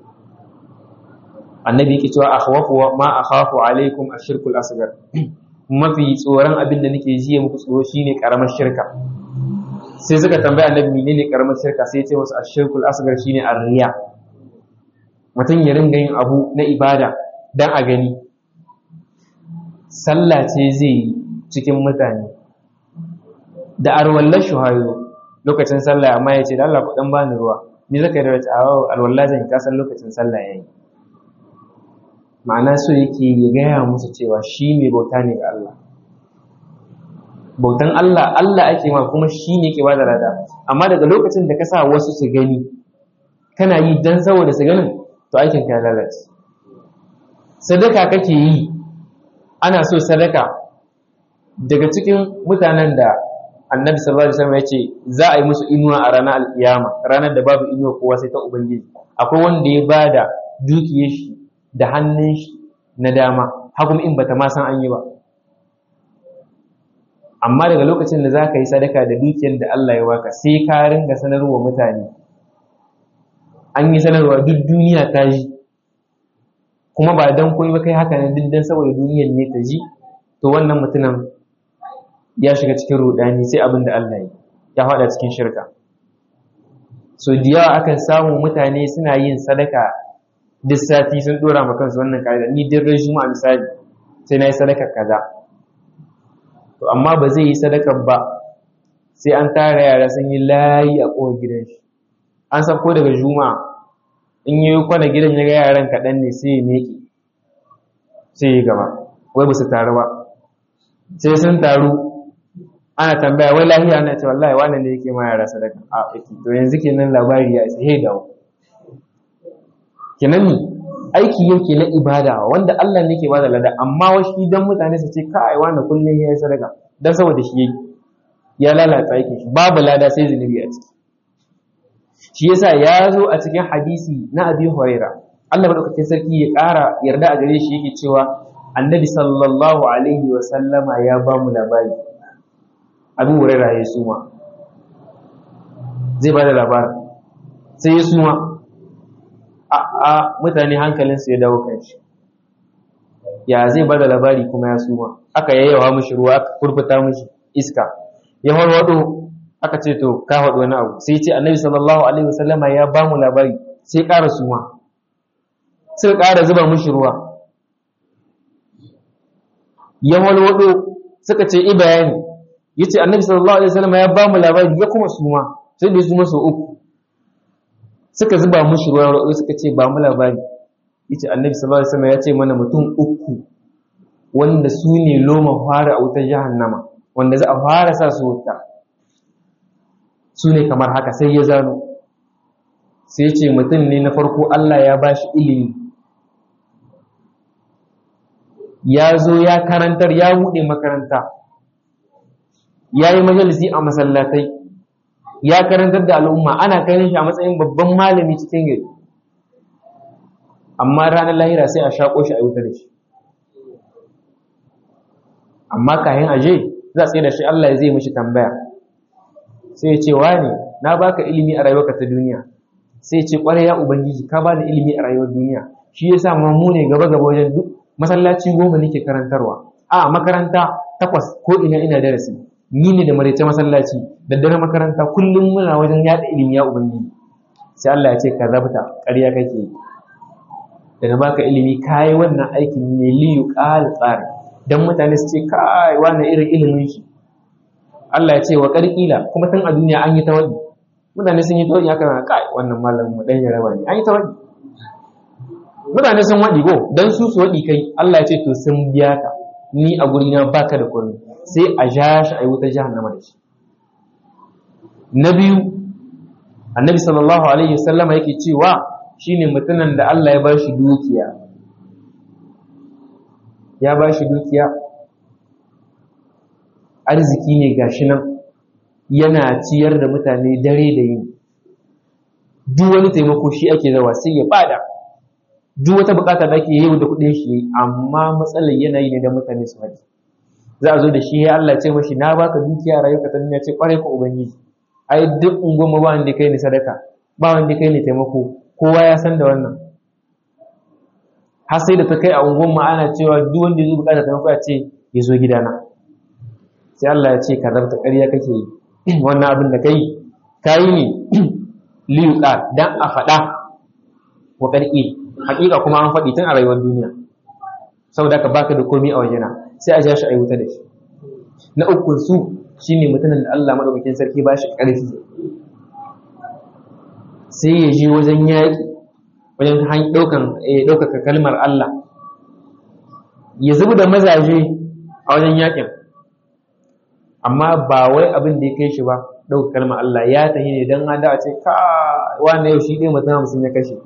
A: Annabi yake cewa akhwafu ma akhafu alaikum ashirkul asghar, mafi tsoron abin da nake jiya muku tsoro shine karamar shirka. Sai suka tambaya Annabi menene karamar shirka, sai ya ce musu ashirkul asghar shine ar-riya, mutum ya ringa yin abu na ibada dan a gani. Sallah ce zai yi cikin mutane da arwallar shuhayo lokacin sallah, amma ya ce da Allah ku dan bani ruwa, ni zaka yi da wata alwallah zan kasan lokacin sallah yayi. Ma'ana so yake ya gaya musu cewa shi mai bauta ne ga Allah. Bautan Allah, Allah ake ma, kuma shi ne ke bada lada. Amma daga lokacin da ka sa wasu su gani kana yi dan saboda su ganin, to aikin ka lalace. Sadaka kake yi, ana so sadaka. Daga cikin mutanen da Annabi sallallahu alaihi wasallam ya ce za a yi musu inuwa a ranar alkiyama, ranar da babu inuwa kowa sai ta Ubangiji, akwai wanda ya bada dukiyar shi da hannun shi na dama, hakum in bata ma san an yi ba. Amma daga lokacin da za ka yi sadaka da dukiyar da Allah ya baka sai ka ringa sanarwa mutane, an yi sanarwa duk duniya ta ji, kuma ba don koyi ba kai haka ne duk dan saboda duniyar ne ta ji, to wannan mutumin ya shiga cikin rudani sai abin da Allah ya faɗa cikin shirka. So da yawa akan samu mutane suna yin sadaka duk sati sun dora ma kansu wannan ka'ida, ni duk ran juma'a misali sai na yi sadaka kaza. To amma ba zai yi sadakar ba sai an tara yara sun yi layi a ƙofar gidan shi, an san ko daga juma'a in yi kwana gidan ya ga yaran kaɗan ne sai ya meke sai ya gaba, wai ba su taru ba, sai sun taru ana tambaya wai lahiya, ana ce wallahi wannan ne yake ma yara sadaka a aiki. To yanzu kenan labari ya isa, he dawo kenan ni aiki yake na ibada wanda Allah ne ke bada lada, amma wasu dan mutane su ce kai wani kullum ya yi sadaka dan saboda shi yayi ya lalata aikin shi, babu lada sai zunubi a ciki. Shi yasa ya zo a cikin hadisi na Abi Huraira, Allah madaukakin sarki ya ƙara yarda a gare shi, yake cewa Annabi sallallahu alaihi wa sallama ya ba mu labari. Abu Huraira ya suma, zai bada labari sai ya suma, mutane hankalinsu ya dawo kan shi, ya zai bada labari kuma ya suma, aka yayyawa mishi ruwa, aka kurkuta mishi iska, ya warwado, aka ce to ka faɗi wani abu, sai ce Annabi sallallahu alaihi wasallama ya ba mu labari, sai ƙara suma, sai ƙara zuba mishi ruwa, ya warwado, suka ce i bayani, yace Annabi sallallahu alaihi wasallama ya ba mu labari, ya kuma suma, sai da suma sau uku. Suka zuba mushi ruwa, suka ce ba mu labari, yace Annabi sallallahu alaihi wasallam ya ce mana mutum uku wanda su ne loma fara a wutar jahannama, wanda za a fara sa su wuta, su ne kamar haka. Sai ya zano, sai ce mutum ne na farko Allah ya bashi ilimi, ya zo ya karantar, ya buɗe makaranta, ya yi majalisi a masallatai, ya karantar da al'umma, ana ganin shi a matsayin babban malami cikin gari, amma ranar lahira sai a shaƙo shi a wuta da shi. Amma kayan aje za a tsaye da shi, Allah zai mishi tambaya, sai ya ce wani na baka ilimi a rayuwarka ta duniya, sai ya ce ƙwarai ya ubangiji ka bani ilimi a rayuwar duniya, shi yasa mu ne gaba gaba wajen duk masallaci 10 nake karantarwa, a makaranta 8 ko ina darasi, ni ne da maraice masallaci da dare makaranta, kullum muna wajen yada ilimi ya ubangiji. Sai Allah ya ce ka zabta, ƙarya kake yi, da na baka ilimi kai wannan aikin ne li yuqal tsari, dan mutane su ce kai wannan irin ilimin shi. Allah ya ce wa qarqila, kuma tun a duniya an yi tawadi, mutane sun yi tawadi haka, kai wannan malamin mu dan ya raba ne, an yi tawadi, mutane sun wadi go dan su wadi kai. Allah ya ce to sun biya ka, ni a guri na baka da komai, sai a ja shi a yi wutar jahannama da shi. Na biyu, Annabi sallallahu alaihi wasallama yake cewa shine mutumin da Allah ya bashi dukiya, ya bashi dukiya, arziki ne gashi nan, yana ciyar da mutane dare da yini, duk wani taimako shi ake zawa sai ya bada, duk wata bukata da ake yi da kuɗin shi, amma matsalar yanayi ne da mutane su haɗi. Za a zo da shi ya Allah ce mashi na baka dukiya rayuwa ta duniya, ce kwarai ko ubangiji, ai duk ungoma ba wanda kai ni sadaka, ba wanda kai ni taimako, kowa ya san da wannan. Har sai da ta kai a ungoma ana cewa duk wanda zai bukata taimako ya ce ya zo gidana. Sai Allah ya ce ka zarta, ƙarya kake yi, wannan abin da kai kayi ne liyuka dan a faɗa wa ƙarƙi, hakika kuma an faɗi tun a rayuwar duniya, saboda ka baka da komai a wajena, sai a ja shi a yi wuta da shi. Na ukun su shine mutumin da Allah madaukakin sarki ba shi ƙarfi, sai ya je wajen yaƙi, wajen ɗaukaka kalmar Allah, ya zubi da mazaje a wajen yaƙin, amma ba wai abin da ya kai shi ba ɗaukaka kalmar Allah, ya tahi ne don hada a ce ka wane yau shi ɗaya mutum 50 ya kashe,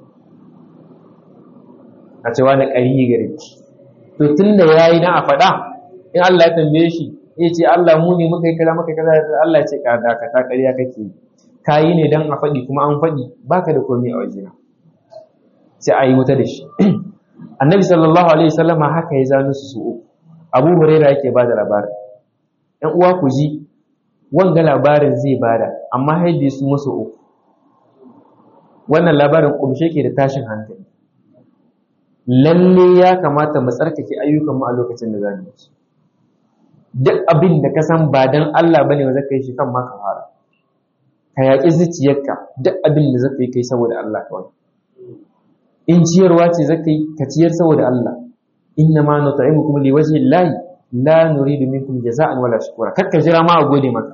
A: a ce wane ƙari gare. To tun da ya yi na a faɗa, in Allah ya tambaye shi ya ce Allah mu ne muka yi kaza, Allah ya ce ka dakata, ƙarya kake yi, ka yi ne don a faɗi kuma an faɗi baka da komai a wajena, sai a yi wuta da shi. annabi sallallahu alaihi wasallama haka ya zanu su uku. Abu Huraira yake bada labarin. Ɗan uwa ku ji wanga labarin zai bada amma haidi su musu uku. Wannan labarin kumshe ke da tashin hankali. Lalle ya kamata mu tsarkake ayyukan mu a lokacin da zamu yi. Duk abin da ka san ba dan Allah bane ba zaka yi shi kan maka fara. Ka yaƙi zuciyarka duk abin da zaka yi kai saboda Allah kawai. In ciyarwa ce zaka yi ka ciyar saboda Allah. Inna ma nut'imukum liwajhi llahi la nuridu minkum jaza'an wala shukura. Kakka jira ma a gode maka.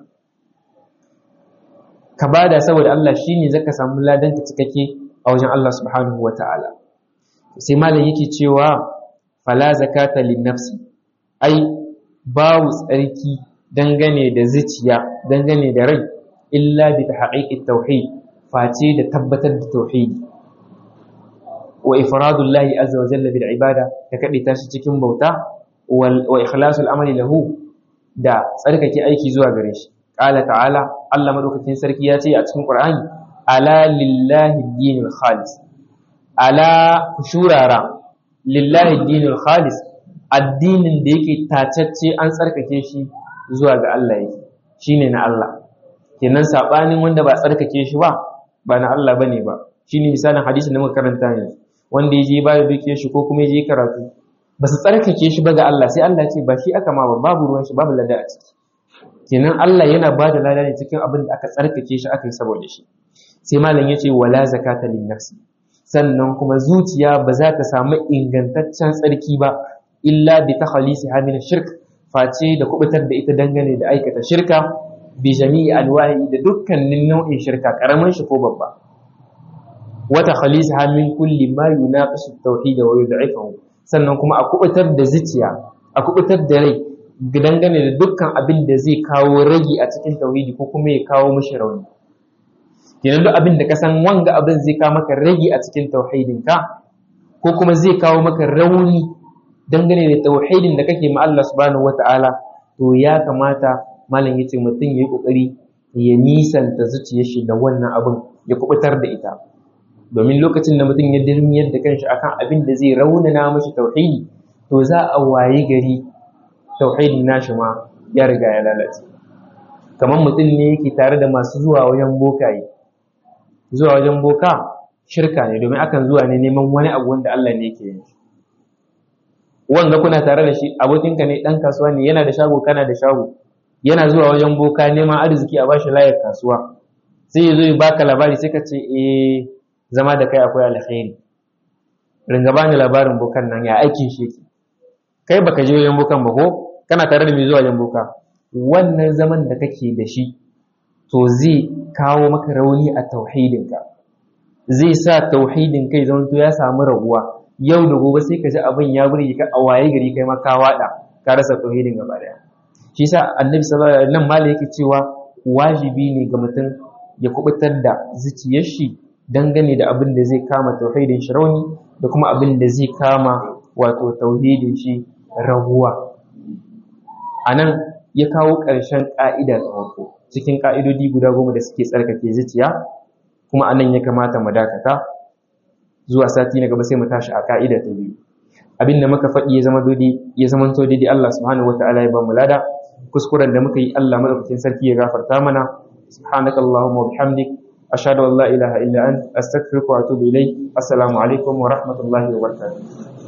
A: Ka bada saboda Allah shine zaka samu ladan ka cikakke a wajen Allah subhanahu wata'ala. Sai malam yake cewa fala zakata lin nafsi. Ai babu tsarki dangane da zuciya, dangane da rai illa bi tahqiqit tauhid, face da tabbatar da tauhidi. Wa ifradullahi azza wa jalla bil ibada, ta kadaita shi cikin bauta wa ikhlasul amali lahu, da tsarkake aiki zuwa gare shi. Qala ta'ala, Allah madaukakin sarki ya ce a cikin Qur'ani, ala lillahi dinul khalis. Ala shurara lillahi dinul khalis, addinin da yake tacacce an tsarkake shi zuwa ga Allah yake, shine na Allah. Kenan sabanin wanda ba tsarkake shi ba na Allah bane ba. Shine misalin hadisin da muka karanta yanzu. Wanda yaje ba da duke shi ko kuma yaje karatu ba su tsarkake shi ba ga Allah, sai Allah ce ba shi aka ma ba, babu ruwan shi, babu lada a ciki. Kenan Allah yana ba da lada ne cikin abin da aka tsarkake shi aka yi saboda shi. Sai malam yace wala zakata lin nafsi, sannan kuma zuciya ba za ta samu ingantaccen tsarki ba illa bi takhalisiha min shirk, face da kubutar da ita dangane da aikata shirka bi jami'i alwahi, da dukkanin nau'in shirka karamin shi ko babba. Wa takhalisiha min kulli ma yunaqisu at-tauhid wa yud'ifuhu, sannan kuma a kubutar da zuciya, a kubutar da rai dangane da dukkan abin da zai kawo ragi a cikin tauhidi ko kuma ya kawo mishi rauni. Kenan duk abin da ka san wanga abin zai kawo maka ragi a cikin tauhidinka ko kuma zai kawo maka rauni dangane da tauhidin da kake ma Allah subhanahu wata'ala, to ya kamata malam yace mutum yayi kokari ya nisanta zuciyar shi da wannan abin, ya kubutar da ita. Domin lokacin da mutum ya dirmiyar da kanshi akan abin da zai raunana mashi tauhidi, to za a waye gari tauhidin nashi ma ya riga ya lalace. Kamar mutum ne yake tare da masu zuwa wajen bokaye. Zuwa wajen boka shirka ne, domin akan zuwa ne neman wani abu wanda Allah ne yake yin shi. Wanda kuna tare da shi abokinka ne, dan kasuwa ne, yana da shago kana da shago, yana zuwa wajen boka neman arziki a bashi layar kasuwa. Sai ya zo ya baka labari, sai ka ce zama da kai akwai alkhairi, ringa bani labarin bokan nan ya aikin shi yake. Kai baka je wajen bokan ba ko kana tare da mai zuwa wajen boka. Wannan zaman da kake da shi to zai kawo maka rauni a tauhidinka, zai sa tauhidin kai zaman to ya samu raguwa. Yau da gobe sai ka ji abin ya burge ka, a waye gari kai ma ka wada, ka rasa tauhidin gaba daya. Shi yasa annabi sallallahu alaihi wasallam mali yake cewa wajibi ne ga mutum ya kubutar da zuciyar shi dangane da abin da zai kama tauhidin shi rauni, da kuma abin da zai kama wato tauhidin shi raguwa. Anan ya kawo ƙarshen ƙa'ida ta farko cikin ƙa'idodi guda 10 da suke tsarkake zuciya, kuma anan ya kamata mu dakata. Zuwa sati na gaba sai mu tashi a ƙa'ida ta 2. Abin da muka faɗi ya zama to daidai, Allah subhanahu wata'ala ya ba mu lada. Kuskuren da muka yi Allah madaukakin sarki ya gafarta mana. Subhanakallahumma wa bihamdik, ashhadu an la ilaha illa anta, astaghfiruka wa atubu ilayk. Assalamu alaikum wa rahmatullahi wa barakatuh.